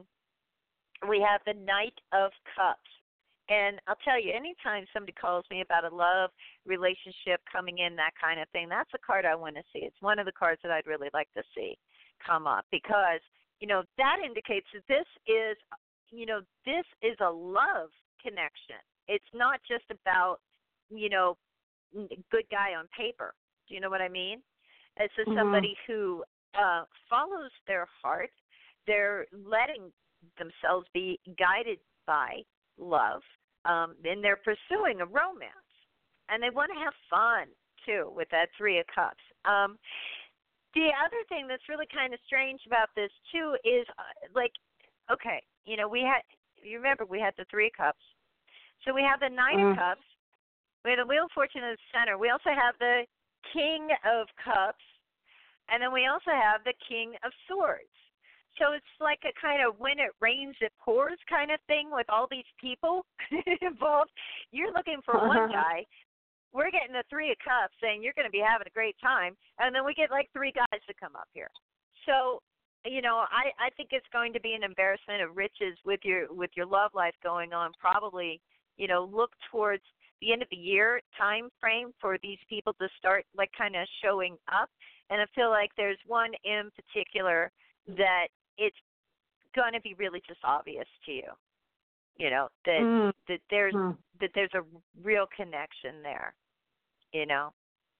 Speaker 1: we have the Knight of Cups. And I'll tell you, anytime somebody calls me about a love relationship coming in, that kind of thing, that's a card I want to see. It's one of the cards that I'd really like to see come up because, you know, that indicates that this is, you know, this is a love connection. It's not just about, you know, good guy on paper. Do you know what I mean? It's just mm-hmm. somebody who uh, follows their heart. They're letting themselves be guided by love, um, and they're pursuing a romance. And they want to have fun, too, with that Three of Cups. Um, the other thing that's really kind of strange about this, too, is, uh, like, okay, you know, we had, you remember we had the Three of Cups. So we have the Nine uh. of Cups. We have the Wheel of Fortune in the center. We also have the King of Cups. And then we also have the King of Swords. So it's like a kind of when it rains, it pours kind of thing with all these people involved. You're looking for one guy. We're getting the Three of Cups saying you're going to be having a great time. And then we get like three guys to come up here. So, you know, I, I think it's going to be an embarrassment of riches with your with your love life going on. Probably, you know, look towards the end of the year time frame for these people to start like kind of showing up. And I feel like there's one in particular that it's going to be really just obvious to you, you know, that mm. that there's mm. that there's a real connection there, you know.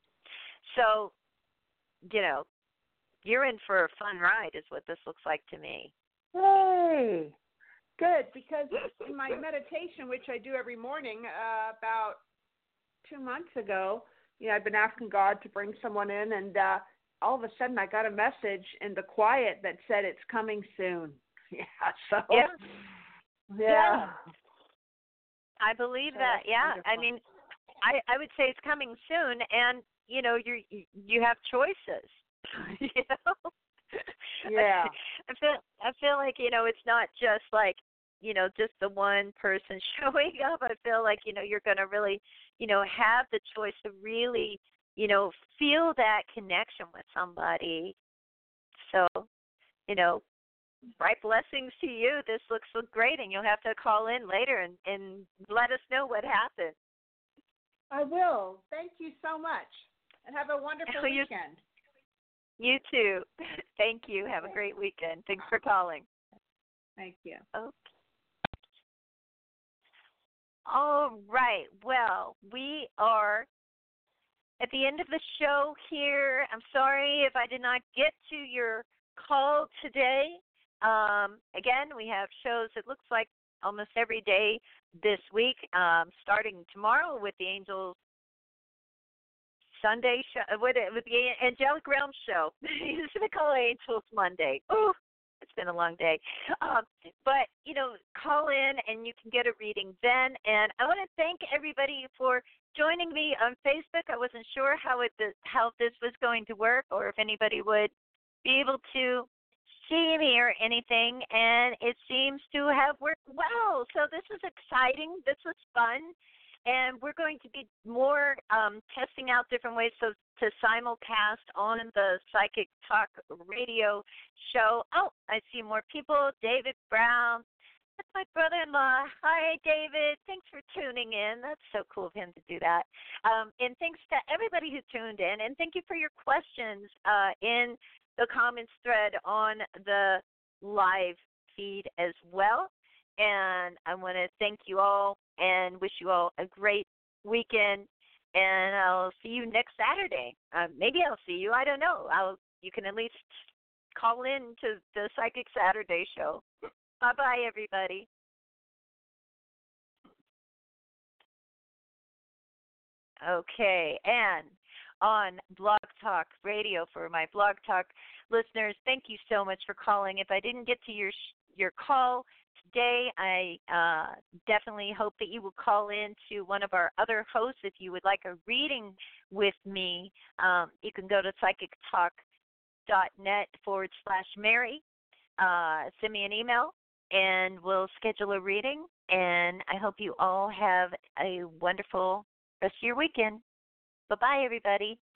Speaker 1: So, you know, you're in for a fun ride is what this looks like to me.
Speaker 6: Hey, good, because in my meditation, which I do every morning, uh, about two months ago, you know, I've been asking God to bring someone in, and uh, all of a sudden I got a message in the quiet that said it's coming soon. Yeah, so
Speaker 1: yeah,
Speaker 6: yeah.
Speaker 1: yeah. I believe
Speaker 6: so
Speaker 1: that. Yeah,
Speaker 6: wonderful.
Speaker 1: I mean, I I would say it's coming soon, and you know, you you have choices. you know.
Speaker 6: Yeah.
Speaker 1: I feel I feel like you know it's not just like you know just the one person showing up. I feel like you know you're going to really you know have the choice to really you know feel that connection with somebody. So you know. Bright blessings to you. This looks so great, and you'll have to call in later and, and let us know what happened.
Speaker 6: I will. Thank you so much, and have a wonderful
Speaker 1: oh, you,
Speaker 6: weekend.
Speaker 1: You too. Thank you. Have a great weekend. Thanks for calling.
Speaker 6: Thank you.
Speaker 1: Okay. All right. Well, we are at the end of the show here. I'm sorry if I did not get to your call today. Um, again, we have shows, it looks like almost every day this week, um, starting tomorrow with the Angels Sunday show, with, with the Angelic Realm show. Used to call it Angels Monday. Ooh, it's been a long day. Um, but, you know, call in and you can get a reading then. And I want to thank everybody for joining me on Facebook. I wasn't sure how it how this was going to work or if anybody would be able to see me or anything, and it seems to have worked well. So this was exciting. This was fun. And we're going to be more um, testing out different ways so to simulcast on the Psychic Talk radio show. Oh, I see more people. David Brown. That's my brother-in-law. Hi, David. Thanks for tuning in. That's so cool of him to do that. Um, and thanks to everybody who tuned in. And thank you for your questions uh, in the comments thread on the live feed as well. And I want to thank you all and wish you all a great weekend. And I'll see you next Saturday. Uh, maybe I'll see you. I don't know. I'll. You can at least call in to the Psychic Saturday show. Bye-bye, everybody. Okay, and on Blog Talk Radio, for my Blog Talk listeners, thank you so much for calling. If I didn't get to your your call today, I uh, definitely hope that you will call in to one of our other hosts. If you would like a reading with me, um, you can go to psychictalk.net forward slash Mary. Uh, send me an email, and we'll schedule a reading. And I hope you all have a wonderful rest of your weekend. Bye-bye, everybody.